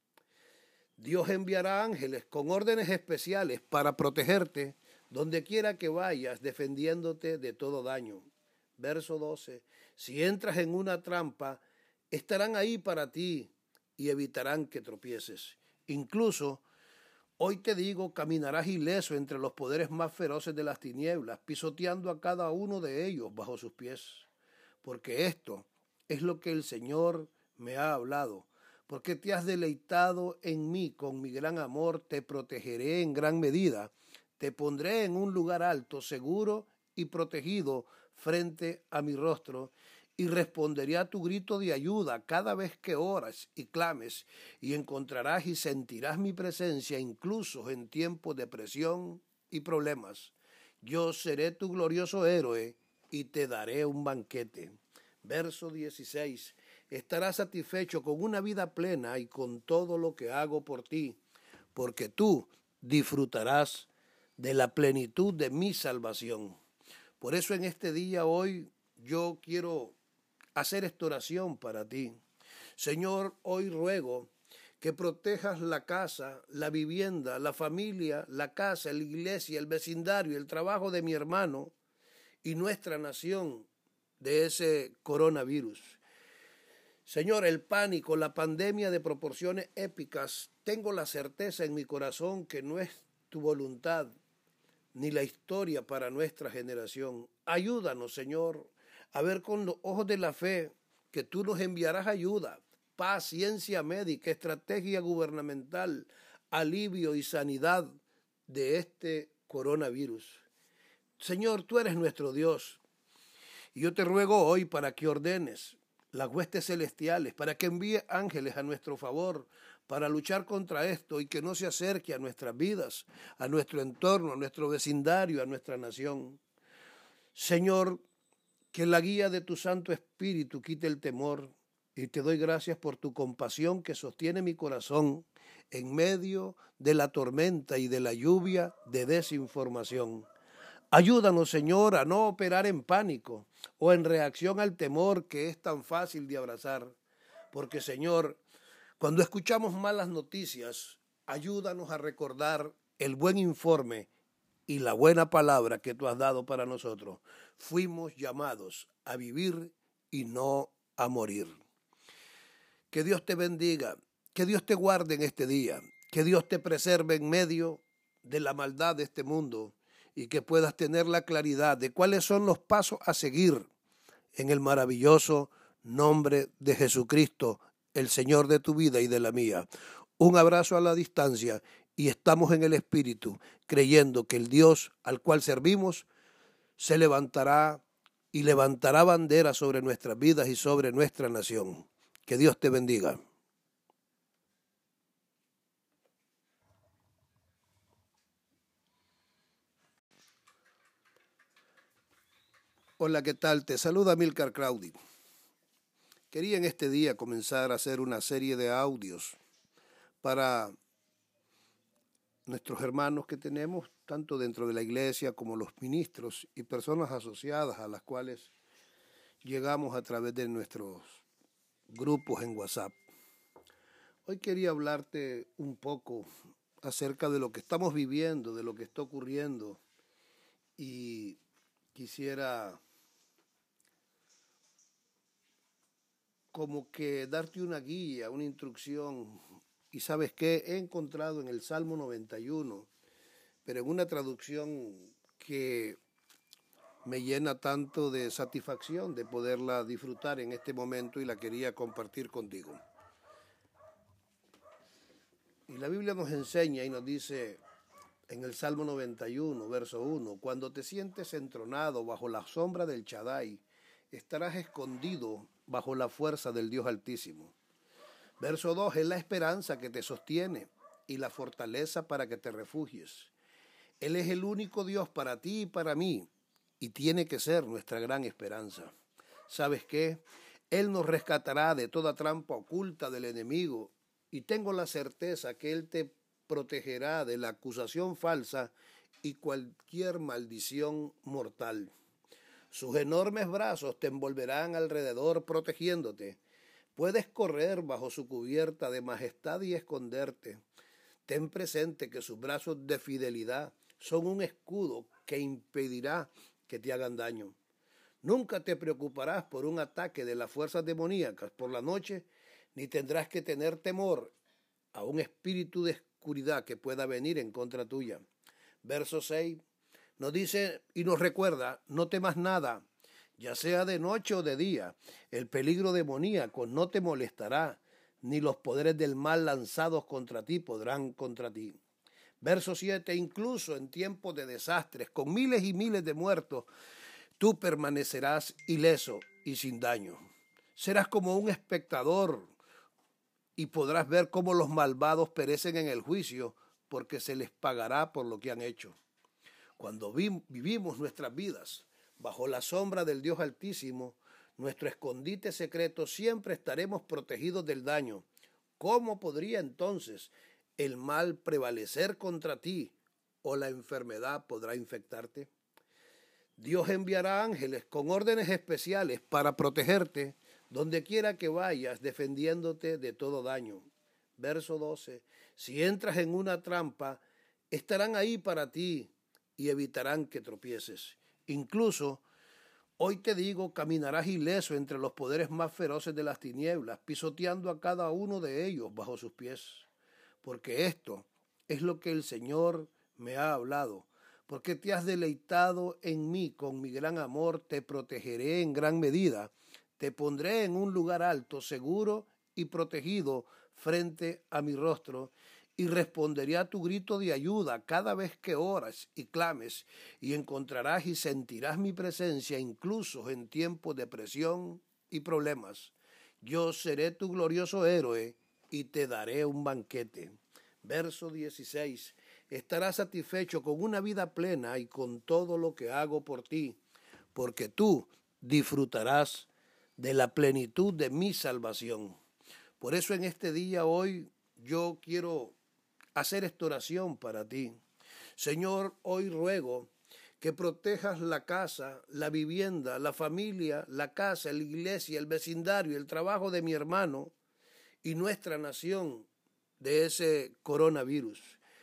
Dios enviará ángeles con órdenes especiales para protegerte donde quiera que vayas, defendiéndote de todo daño. Verso doce. Si entras en una trampa, estarán ahí para ti y evitarán que tropieces. Incluso, hoy te digo, caminarás ileso entre los poderes más feroces de las tinieblas, pisoteando a cada uno de ellos bajo sus pies. Porque esto es lo que el Señor me ha hablado. Porque te has deleitado en mí con mi gran amor, te protegeré en gran medida. Te pondré en un lugar alto, seguro y protegido frente a mi rostro, y responderé a tu grito de ayuda cada vez que oras y clames, y encontrarás y sentirás mi presencia incluso en tiempos de presión y problemas. Yo seré tu glorioso héroe y te daré un banquete. Verso dieciséis. Estarás satisfecho con una vida plena y con todo lo que hago por ti, porque tú disfrutarás de la plenitud de mi salvación. Por eso en este día hoy yo quiero hacer esta oración para ti. Señor, hoy ruego que protejas la casa, la vivienda, la familia, la casa, la iglesia, el vecindario, el trabajo de mi hermano y nuestra nación de ese coronavirus. Señor, el pánico, la pandemia de proporciones épicas, tengo la certeza en mi corazón que no es tu voluntad ni la historia para nuestra generación. Ayúdanos, Señor, a ver con los ojos de la fe que tú nos enviarás ayuda, paz, ciencia médica, estrategia gubernamental, alivio y sanidad de este coronavirus. Señor, tú eres nuestro Dios y yo te ruego hoy para que ordenes las huestes celestiales, para que envíe ángeles a nuestro favor, para luchar contra esto y que no se acerque a nuestras vidas, a nuestro entorno, a nuestro vecindario, a nuestra nación. Señor, que la guía de tu Santo Espíritu quite el temor, y te doy gracias por tu compasión que sostiene mi corazón en medio de la tormenta y de la lluvia de desinformación. Ayúdanos, Señor, a no operar en pánico o en reacción al temor que es tan fácil de abrazar. Porque, Señor, cuando escuchamos malas noticias, ayúdanos a recordar el buen informe y la buena palabra que tú has dado para nosotros. Fuimos llamados a vivir y no a morir. Que Dios te bendiga, que Dios te guarde en este día, que Dios te preserve en medio de la maldad de este mundo, y que puedas tener la claridad de cuáles son los pasos a seguir en el maravilloso nombre de Jesucristo, el Señor de tu vida y de la mía. Un abrazo a la distancia y estamos en el Espíritu, creyendo que el Dios al cual servimos se levantará y levantará bandera sobre nuestras vidas y sobre nuestra nación. Que Dios te bendiga. Hola, ¿qué tal? Te saluda Amílcar Crowdy. Quería en este día comenzar a hacer una serie de audios para nuestros hermanos que tenemos, tanto dentro de la iglesia como los ministros y personas asociadas a las cuales llegamos a través de nuestros grupos en WhatsApp. Hoy quería hablarte un poco acerca de lo que estamos viviendo, de lo que está ocurriendo, y quisiera como que darte una guía, una instrucción. Y ¿sabes qué? He encontrado en el Salmo noventa y uno, pero en una traducción que me llena tanto de satisfacción de poderla disfrutar en este momento y la quería compartir contigo. Y la Biblia nos enseña y nos dice en el Salmo noventa y uno, verso uno, cuando te sientes entronado bajo la sombra del Shaddai, estarás escondido bajo la fuerza del Dios Altísimo. Verso dos, es la esperanza que te sostiene y la fortaleza para que te refugies. Él es el único Dios para ti y para mí, y tiene que ser nuestra gran esperanza. ¿Sabes qué? Él nos rescatará de toda trampa oculta del enemigo, y tengo la certeza que Él te protegerá de la acusación falsa y cualquier maldición mortal. Sus enormes brazos te envolverán alrededor protegiéndote. Puedes correr bajo su cubierta de majestad y esconderte. Ten presente que sus brazos de fidelidad son un escudo que impedirá que te hagan daño. Nunca te preocuparás por un ataque de las fuerzas demoníacas por la noche, ni tendrás que tener temor a un espíritu de oscuridad que pueda venir en contra tuya. Verso seis nos dice y nos recuerda, no temas nada, ya sea de noche o de día, el peligro demoníaco no te molestará, ni los poderes del mal lanzados contra ti podrán contra ti. Verso siete, incluso en tiempos de desastres, con miles y miles de muertos, tú permanecerás ileso y sin daño. Serás como un espectador y podrás ver cómo los malvados perecen en el juicio, porque se les pagará por lo que han hecho. Cuando vi- vivimos nuestras vidas bajo la sombra del Dios Altísimo, nuestro escondite secreto, siempre estaremos protegidos del daño. ¿Cómo podría entonces el mal prevalecer contra ti o la enfermedad podrá infectarte? Dios enviará ángeles con órdenes especiales para protegerte donde quiera que vayas, defendiéndote de todo daño. Verso doce. Si entras en una trampa, estarán ahí para ti y evitarán que tropieces. Incluso, hoy te digo, caminarás ileso entre los poderes más feroces de las tinieblas, pisoteando a cada uno de ellos bajo sus pies. Porque esto es lo que el Señor me ha hablado. Porque te has deleitado en mí con mi gran amor, te protegeré en gran medida, te pondré en un lugar alto, seguro y protegido frente a mi rostro, y responderé a tu grito de ayuda cada vez que oras y clames, y encontrarás y sentirás mi presencia incluso en tiempos de presión y problemas. Yo seré tu glorioso héroe y te daré un banquete. Verso dieciséis. Estarás satisfecho con una vida plena y con todo lo que hago por ti, porque tú disfrutarás de la plenitud de mi salvación. Por eso en este día hoy yo quiero hacer esta oración para ti. Señor, hoy ruego que protejas la casa, la vivienda, la familia, la casa, la iglesia, el vecindario, el trabajo de mi hermano y nuestra nación de ese coronavirus.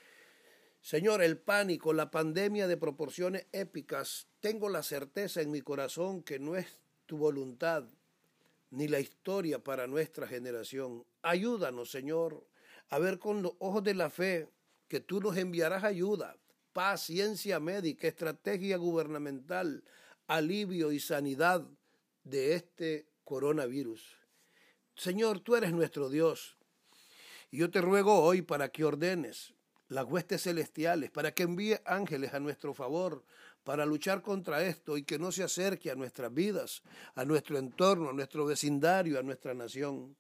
Señor, el pánico, la pandemia de proporciones épicas, tengo la certeza en mi corazón que no es tu voluntad ni la historia para nuestra generación. Ayúdanos, Señor, a ver con los ojos de la fe que tú nos enviarás ayuda, paz, ciencia médica, estrategia gubernamental, alivio y sanidad de este coronavirus. Señor, tú eres nuestro Dios y yo te ruego hoy para que ordenes las huestes celestiales, para que envíe ángeles a nuestro favor, para luchar contra esto y que no se acerque a nuestras vidas, a nuestro entorno, a nuestro vecindario, a nuestra nación.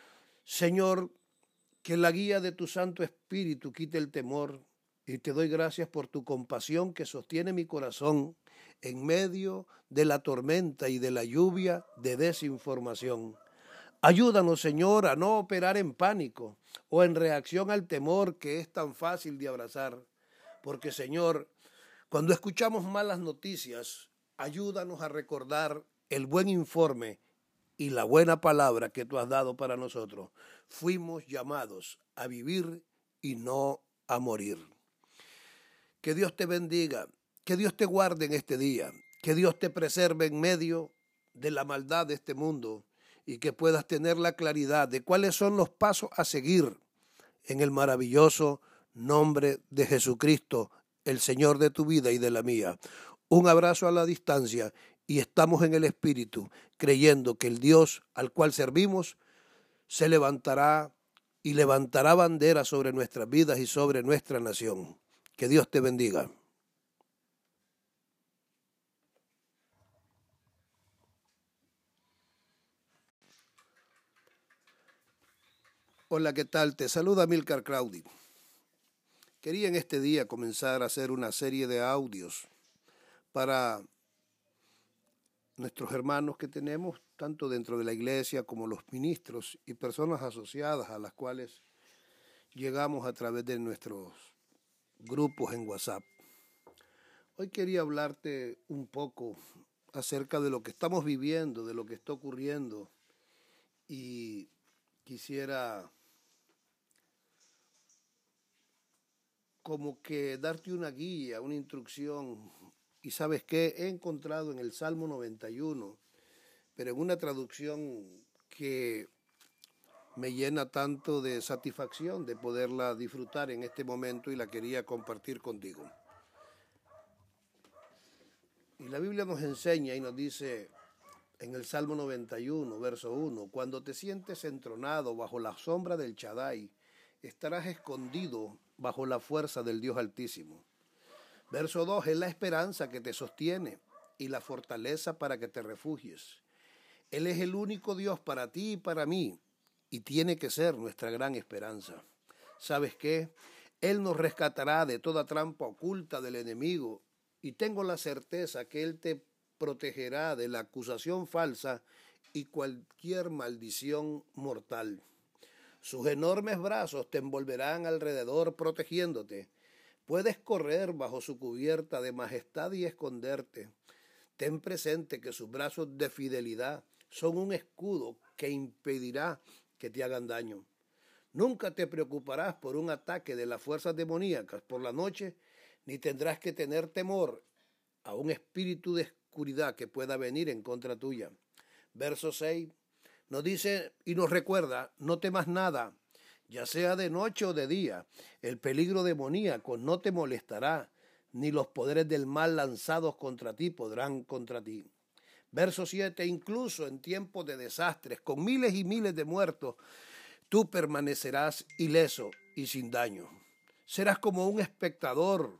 Señor, que la guía de tu Santo Espíritu quite el temor, y te doy gracias por tu compasión que sostiene mi corazón en medio de la tormenta y de la lluvia de desinformación. Ayúdanos, Señor, a no operar en pánico o en reacción al temor que es tan fácil de abrazar. Porque, Señor, cuando escuchamos malas noticias, ayúdanos a recordar el buen informe y la buena palabra que tú has dado para nosotros. Fuimos llamados a vivir y no a morir. Que Dios te bendiga, que Dios te guarde en este día, que Dios te preserve en medio de la maldad de este mundo y que puedas tener la claridad de cuáles son los pasos a seguir en el maravilloso nombre de Jesucristo, el Señor de tu vida y de la mía. Un abrazo a la distancia y estamos en el Espíritu, creyendo que el Dios al cual servimos se levantará y levantará bandera sobre nuestras vidas y sobre nuestra nación. Que Dios te bendiga. Hola, ¿qué tal? Te saluda Milcar Claudi. Quería en este día comenzar a hacer una serie de audios para nuestros hermanos que tenemos, tanto dentro de la iglesia como los ministros y personas asociadas a las cuales llegamos a través de nuestros grupos en WhatsApp. Hoy quería hablarte un poco acerca de lo que estamos viviendo, de lo que está ocurriendo, y quisiera como que darte una guía, una instrucción Y ¿sabes qué? He encontrado en el Salmo noventa y uno, pero en una traducción que me llena tanto de satisfacción de poderla disfrutar en este momento y la quería compartir contigo. Y la Biblia nos enseña y nos dice en el Salmo noventa y uno, verso uno, cuando te sientes entronado bajo la sombra del Shaddai, estarás escondido bajo la fuerza del Dios Altísimo. Verso dos, es la esperanza que te sostiene y la fortaleza para que te refugies. Él es el único Dios para ti y para mí, y tiene que ser nuestra gran esperanza. ¿Sabes qué? Él nos rescatará de toda trampa oculta del enemigo, y tengo la certeza que Él te protegerá de la acusación falsa y cualquier maldición mortal. Sus enormes brazos te envolverán alrededor protegiéndote. Puedes correr bajo su cubierta de majestad y esconderte. Ten presente que sus brazos de fidelidad son un escudo que impedirá que te hagan daño. Nunca te preocuparás por un ataque de las fuerzas demoníacas por la noche, ni tendrás que tener temor a un espíritu de oscuridad que pueda venir en contra tuya. Verso seis nos dice y nos recuerda, no temas nada, ya sea de noche o de día, el peligro demoníaco no te molestará, ni los poderes del mal lanzados contra ti podrán contra ti. Verso siete, incluso en tiempos de desastres, con miles y miles de muertos, tú permanecerás ileso y sin daño. Serás como un espectador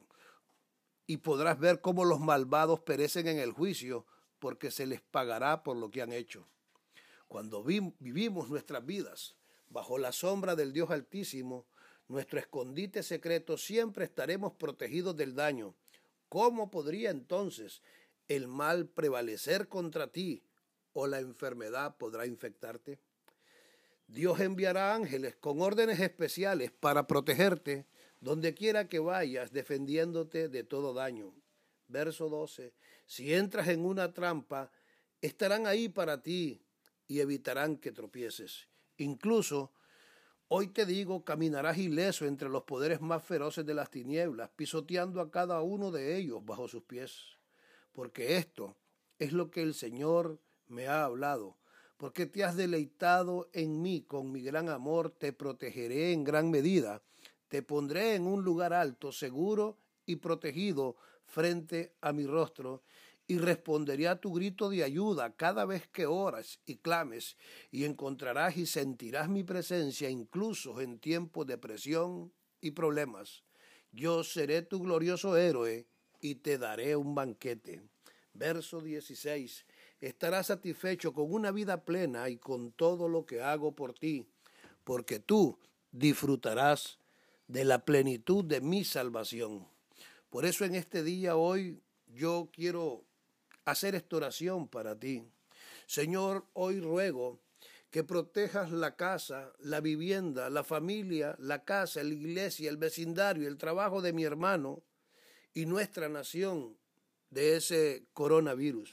y podrás ver cómo los malvados perecen en el juicio, porque se les pagará por lo que han hecho. Cuando vi- vivimos nuestras vidas bajo la sombra del Dios Altísimo, nuestro escondite secreto, siempre estaremos protegidos del daño. ¿Cómo podría entonces el mal prevalecer contra ti o la enfermedad podrá infectarte? Dios enviará ángeles con órdenes especiales para protegerte donde quiera que vayas, defendiéndote de todo daño. Verso doce. Si entras en una trampa, estarán ahí para ti y evitarán que tropieces. Incluso, hoy te digo, caminarás ileso entre los poderes más feroces de las tinieblas, pisoteando a cada uno de ellos bajo sus pies. Porque esto es lo que el Señor me ha hablado. Porque te has deleitado en mí con mi gran amor, te protegeré en gran medida. Te pondré en un lugar alto, seguro y protegido frente a mi rostro, y responderé a tu grito de ayuda cada vez que oras y clames, y encontrarás y sentirás mi presencia incluso en tiempos de presión y problemas. Yo seré tu glorioso héroe y te daré un banquete. Verso dieciséis. Estarás satisfecho con una vida plena y con todo lo que hago por ti, porque tú disfrutarás de la plenitud de mi salvación. Por eso en este día hoy yo quiero hacer esta oración para ti. Señor, hoy ruego que protejas la casa, la vivienda, la familia, la casa, la iglesia, el vecindario, el trabajo de mi hermano y nuestra nación de ese coronavirus.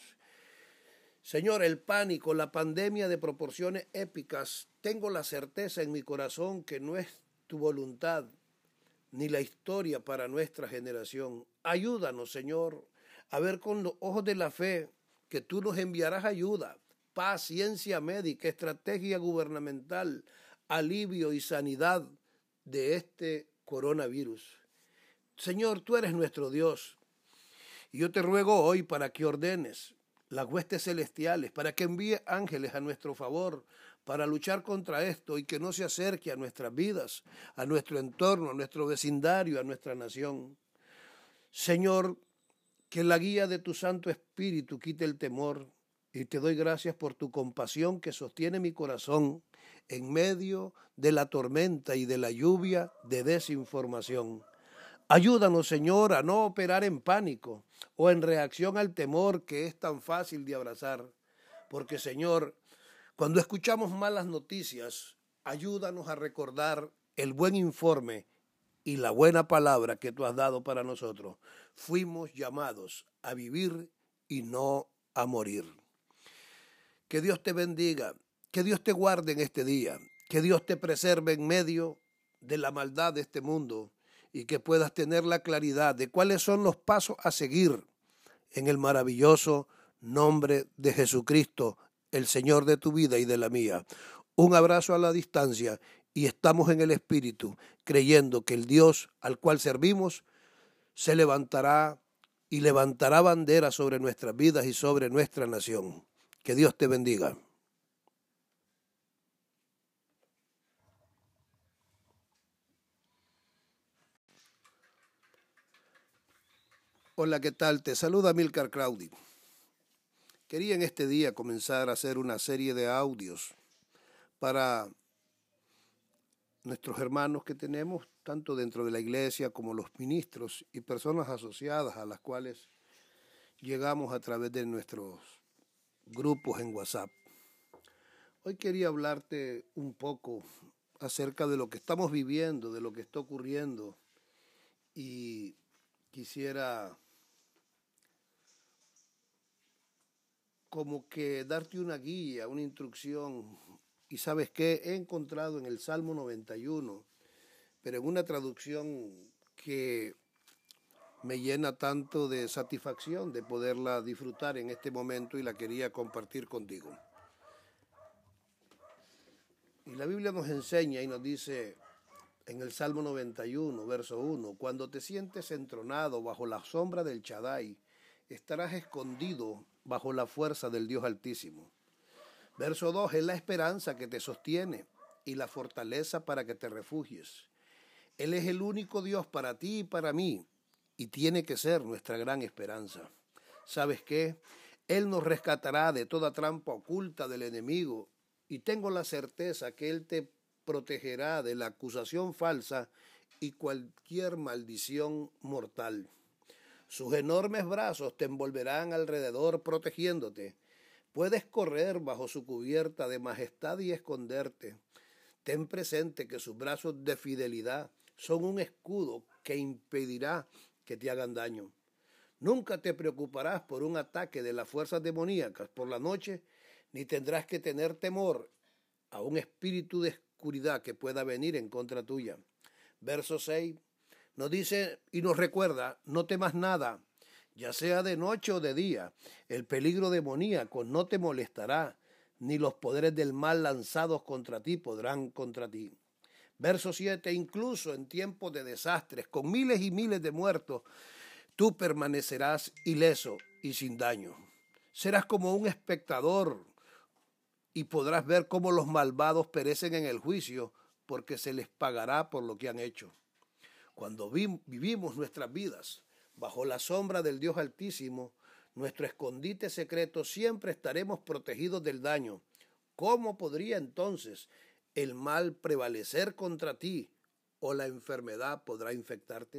Señor, el pánico, la pandemia de proporciones épicas, tengo la certeza en mi corazón que no es tu voluntad ni la historia para nuestra generación. Ayúdanos, Señor, a ver con los ojos de la fe que tú nos enviarás ayuda, paz, ciencia médica, estrategia gubernamental, alivio y sanidad de este coronavirus. Señor, tú eres nuestro Dios, y yo te ruego hoy para que ordenes las huestes celestiales, para que envíe ángeles a nuestro favor, para luchar contra esto y que no se acerque a nuestras vidas, a nuestro entorno, a nuestro vecindario, a nuestra nación. Señor, que la guía de tu Santo Espíritu quite el temor, y te doy gracias por tu compasión que sostiene mi corazón en medio de la tormenta y de la lluvia de desinformación. Ayúdanos, Señor, a no operar en pánico o en reacción al temor que es tan fácil de abrazar, porque, Señor, cuando escuchamos malas noticias, ayúdanos a recordar el buen informe y la buena palabra que tú has dado para nosotros. Fuimos llamados a vivir y no a morir. Que Dios te bendiga, que Dios te guarde en este día, que Dios te preserve en medio de la maldad de este mundo y que puedas tener la claridad de cuáles son los pasos a seguir en el maravilloso nombre de Jesucristo, el Señor de tu vida y de la mía. Un abrazo a la distancia y estamos en el Espíritu, creyendo que el Dios al cual servimos se levantará y levantará bandera sobre nuestras vidas y sobre nuestra nación. Que Dios te bendiga. Hola, ¿qué tal? Te saluda Milcar Crowdy. Quería en este día comenzar a hacer una serie de audios para nuestros hermanos que tenemos, tanto dentro de la iglesia como los ministros y personas asociadas a las cuales llegamos a través de nuestros grupos en WhatsApp. Hoy quería hablarte un poco acerca de lo que estamos viviendo, de lo que está ocurriendo, y quisiera como que darte una guía, una instrucción. Y ¿sabes qué? He encontrado en el Salmo noventa y uno, pero en una traducción que me llena tanto de satisfacción de poderla disfrutar en este momento y la quería compartir contigo. Y la Biblia nos enseña y nos dice en el Salmo noventa y uno, verso uno, cuando te sientes entronado bajo la sombra del Shaddai, estarás escondido bajo la fuerza del Dios Altísimo. Verso dos, es la esperanza que te sostiene y la fortaleza para que te refugies. Él es el único Dios para ti y para mí, y tiene que ser nuestra gran esperanza. ¿Sabes qué? Él nos rescatará de toda trampa oculta del enemigo, y tengo la certeza que Él te protegerá de la acusación falsa y cualquier maldición mortal. Sus enormes brazos te envolverán alrededor protegiéndote. Puedes correr bajo su cubierta de majestad y esconderte. Ten presente que sus brazos de fidelidad son un escudo que impedirá que te hagan daño. Nunca te preocuparás por un ataque de las fuerzas demoníacas por la noche, ni tendrás que tener temor a un espíritu de oscuridad que pueda venir en contra tuya. Verso seis nos dice y nos recuerda, no temas nada, ya sea de noche o de día, el peligro demoníaco no te molestará, ni los poderes del mal lanzados contra ti podrán contra ti. Verso siete, incluso en tiempos de desastres, con miles y miles de muertos, tú permanecerás ileso y sin daño. Serás como un espectador y podrás ver cómo los malvados perecen en el juicio, porque se les pagará por lo que han hecho. Cuando vi- vivimos nuestras vidas bajo la sombra del Dios Altísimo, nuestro escondite secreto, siempre estaremos protegidos del daño. ¿Cómo podría entonces el mal prevalecer contra ti o la enfermedad podrá infectarte?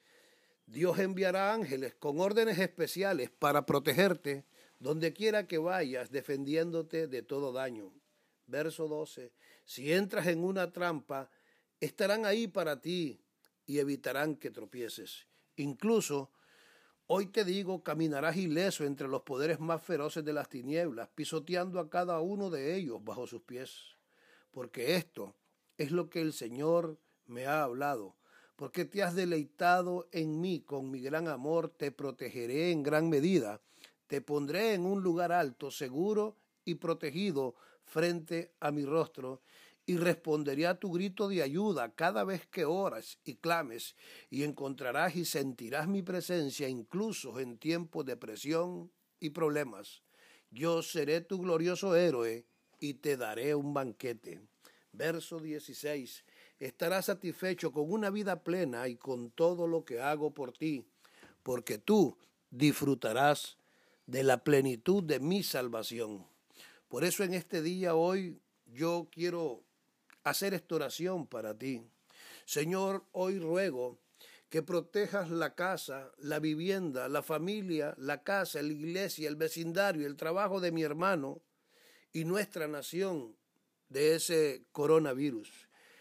Dios enviará ángeles con órdenes especiales para protegerte donde quiera que vayas, defendiéndote de todo daño. Verso doce. Si entras en una trampa, estarán ahí para ti y evitarán que tropieces. Incluso, hoy te digo, caminarás ileso entre los poderes más feroces de las tinieblas, pisoteando a cada uno de ellos bajo sus pies. Porque esto es lo que el Señor me ha hablado. Porque te has deleitado en mí con mi gran amor, te protegeré en gran medida. Te pondré en un lugar alto, seguro y protegido frente a mi rostro, y responderé a tu grito de ayuda cada vez que oras y clames, y encontrarás y sentirás mi presencia incluso en tiempos de presión y problemas. Yo seré tu glorioso héroe y te daré un banquete. Verso dieciséis. Estarás satisfecho con una vida plena y con todo lo que hago por ti, porque tú disfrutarás de la plenitud de mi salvación. Por eso en este día hoy yo quiero hacer esta oración para ti. Señor, hoy ruego que protejas la casa, la vivienda, la familia, la casa, la iglesia, el vecindario, el trabajo de mi hermano y nuestra nación de ese coronavirus.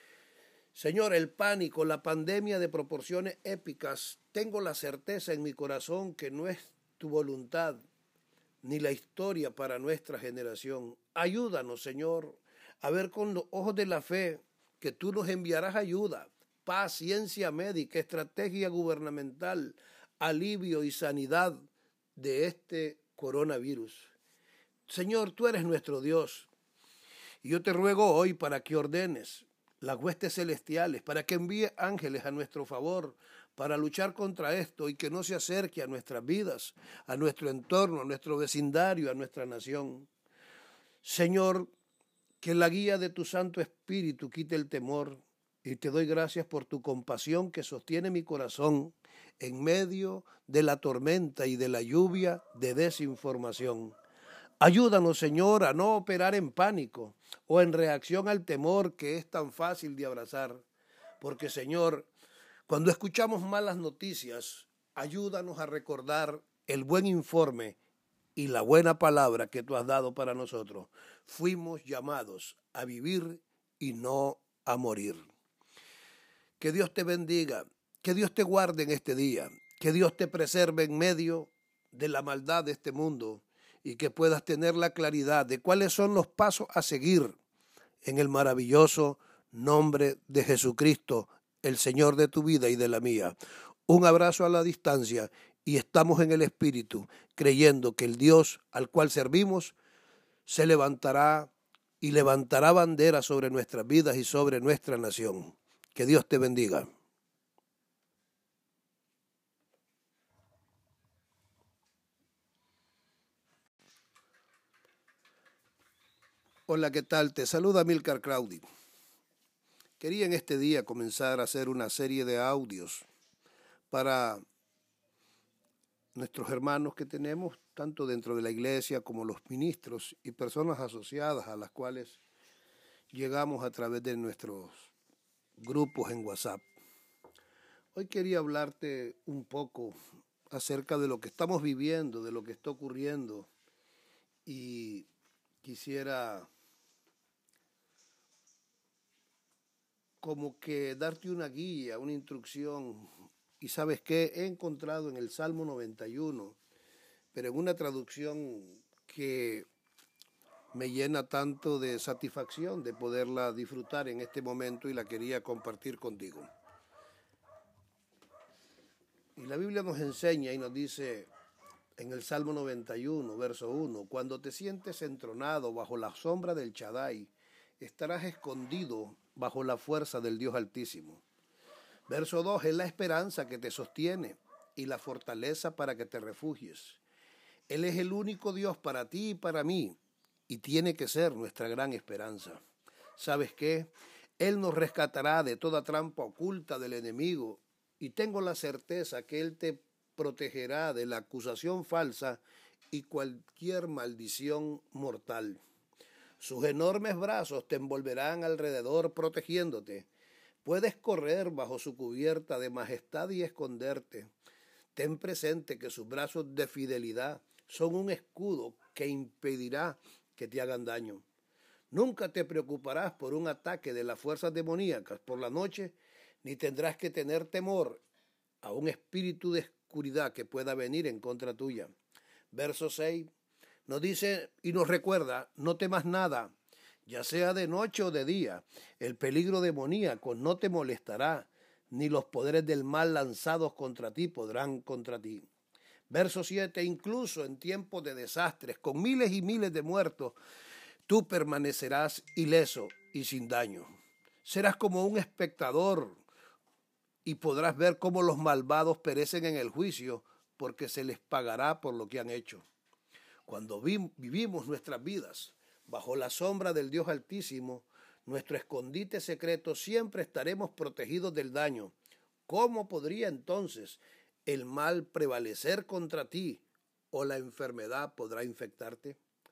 Señor, el pánico, la pandemia de proporciones épicas, tengo la certeza en mi corazón que no es tu voluntad ni la historia para nuestra generación. Ayúdanos, Señor, a ver con los ojos de la fe que tú nos enviarás ayuda, paz, ciencia médica, estrategia gubernamental, alivio y sanidad de este coronavirus. Señor, tú eres nuestro Dios. Y yo te ruego hoy para que ordenes las huestes celestiales, para que envíe ángeles a nuestro favor, para luchar contra esto y que no se acerque a nuestras vidas, a nuestro entorno, a nuestro vecindario, a nuestra nación. Señor, que la guía de tu Santo Espíritu quite el temor, y te doy gracias por tu compasión que sostiene mi corazón en medio de la tormenta y de la lluvia de desinformación. Ayúdanos, Señor, a no operar en pánico o en reacción al temor que es tan fácil de abrazar. Porque, Señor, cuando escuchamos malas noticias, ayúdanos a recordar el buen informe y la buena palabra que tú has dado para nosotros. Fuimos llamados a vivir y no a morir. Que Dios te bendiga, que Dios te guarde en este día, que Dios te preserve en medio de la maldad de este mundo, y que puedas tener la claridad de cuáles son los pasos a seguir en el maravilloso nombre de Jesucristo, el Señor de tu vida y de la mía. Un abrazo a la distancia y estamos en el Espíritu, creyendo que el Dios al cual servimos se levantará y levantará bandera sobre nuestras vidas y sobre nuestra nación. Que Dios te bendiga. Hola, ¿qué tal? Te saluda Amílcar Crowdy. Quería en este día comenzar a hacer una serie de audios para nuestros hermanos que tenemos, tanto dentro de la iglesia como los ministros y personas asociadas a las cuales llegamos a través de nuestros grupos en WhatsApp. Hoy quería hablarte un poco acerca de lo que estamos viviendo, de lo que está ocurriendo, y quisiera como que darte una guía, una instrucción. Y ¿sabes qué? He encontrado en el Salmo noventa y uno, pero en una traducción que me llena tanto de satisfacción de poderla disfrutar en este momento y la quería compartir contigo. Y la Biblia nos enseña y nos dice en el Salmo noventa y uno, verso uno, cuando te sientes entronado bajo la sombra del Shaddai, estarás escondido bajo la fuerza del Dios Altísimo. Verso dos, es la esperanza que te sostiene y la fortaleza para que te refugies. Él es el único Dios para ti y para mí, y tiene que ser nuestra gran esperanza. ¿Sabes qué? Él nos rescatará de toda trampa oculta del enemigo, y tengo la certeza que Él te protegerá de la acusación falsa y cualquier maldición mortal. Sus enormes brazos te envolverán alrededor protegiéndote. Puedes correr bajo su cubierta de majestad y esconderte. Ten presente que sus brazos de fidelidad son un escudo que impedirá que te hagan daño. Nunca te preocuparás por un ataque de las fuerzas demoníacas por la noche, ni tendrás que tener temor a un espíritu de oscuridad que pueda venir en contra tuya. Verso seis nos dice y nos recuerda, no temas nada, ya sea de noche o de día, el peligro demoníaco no te molestará, ni los poderes del mal lanzados contra ti podrán contra ti. Verso siete, incluso en tiempos de desastres, con miles y miles de muertos, tú permanecerás ileso y sin daño. Serás como un espectador y podrás ver cómo los malvados perecen en el juicio, porque se les pagará por lo que han hecho. Cuando vi- vivimos nuestras vidas bajo la sombra del Dios Altísimo, nuestro escondite secreto, siempre estaremos protegidos del daño. ¿Cómo podría entonces el mal prevalecer contra ti o la enfermedad podrá infectarte?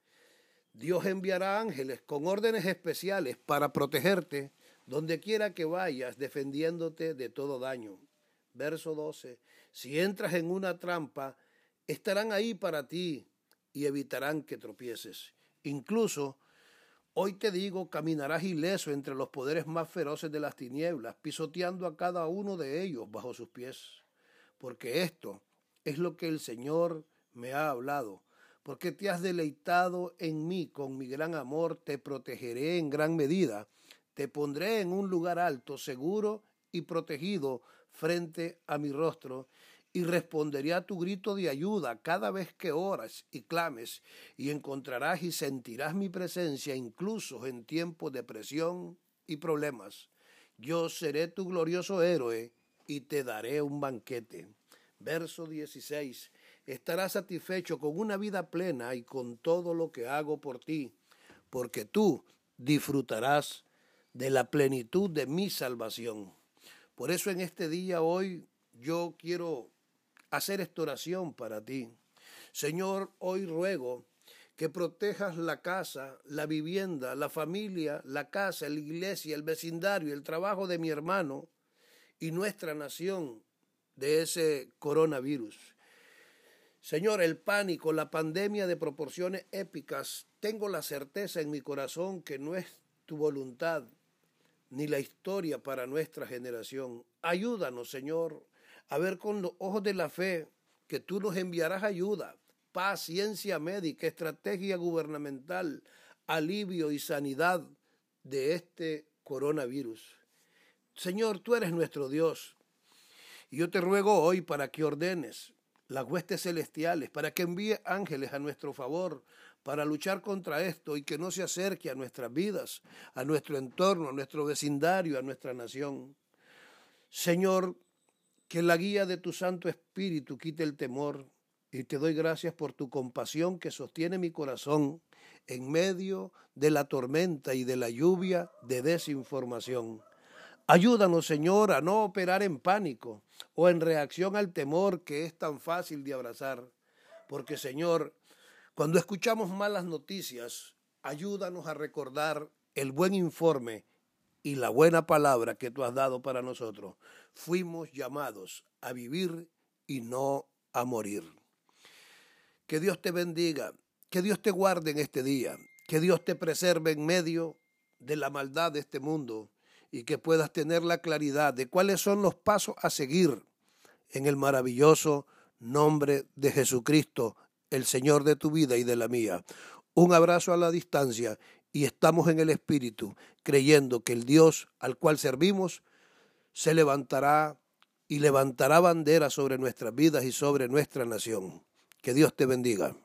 Dios enviará ángeles con órdenes especiales para protegerte donde quiera que vayas, defendiéndote de todo daño. Verso doce. Si entras en una trampa, estarán ahí para ti y evitarán que tropieces. Incluso, hoy te digo, caminarás ileso entre los poderes más feroces de las tinieblas, pisoteando a cada uno de ellos bajo sus pies. Porque esto es lo que el Señor me ha hablado. Porque te has deleitado en mí con mi gran amor, te protegeré en gran medida. Te pondré en un lugar alto, seguro y protegido frente a mi rostro, y responderé a tu grito de ayuda cada vez que oras y clames, y encontrarás y sentirás mi presencia incluso en tiempos de presión y problemas. Yo seré tu glorioso héroe y te daré un banquete. Verso dieciséis. Estarás satisfecho con una vida plena y con todo lo que hago por ti, porque tú disfrutarás de la plenitud de mi salvación. Por eso en este día hoy yo quiero hacer esta oración para ti. Señor, hoy ruego que protejas la casa, la vivienda, la familia, la casa, la iglesia, el vecindario, el trabajo de mi hermano y nuestra nación de ese coronavirus. Señor, el pánico, la pandemia de proporciones épicas, tengo la certeza en mi corazón que no es tu voluntad ni la historia para nuestra generación. Ayúdanos, Señor, a ver con los ojos de la fe que tú nos enviarás ayuda, paz, ciencia médica, estrategia gubernamental, alivio y sanidad de este coronavirus. Señor, tú eres nuestro Dios y yo te ruego hoy para que ordenes las huestes celestiales, para que envíe ángeles a nuestro favor, para luchar contra esto y que no se acerque a nuestras vidas, a nuestro entorno, a nuestro vecindario, a nuestra nación. Señor, que la guía de tu Santo Espíritu quite el temor, y te doy gracias por tu compasión que sostiene mi corazón en medio de la tormenta y de la lluvia de desinformación. Ayúdanos, Señor, a no operar en pánico o en reacción al temor que es tan fácil de abrazar, porque, Señor, cuando escuchamos malas noticias, ayúdanos a recordar el buen informe y la buena palabra que tú has dado para nosotros. Fuimos llamados a vivir y no a morir. Que Dios te bendiga, que Dios te guarde en este día, que Dios te preserve en medio de la maldad de este mundo y que puedas tener la claridad de cuáles son los pasos a seguir en el maravilloso nombre de Jesucristo, el Señor de tu vida y de la mía. Un abrazo a la distancia y estamos en el Espíritu, creyendo que el Dios al cual servimos se levantará y levantará bandera sobre nuestras vidas y sobre nuestra nación. Que Dios te bendiga.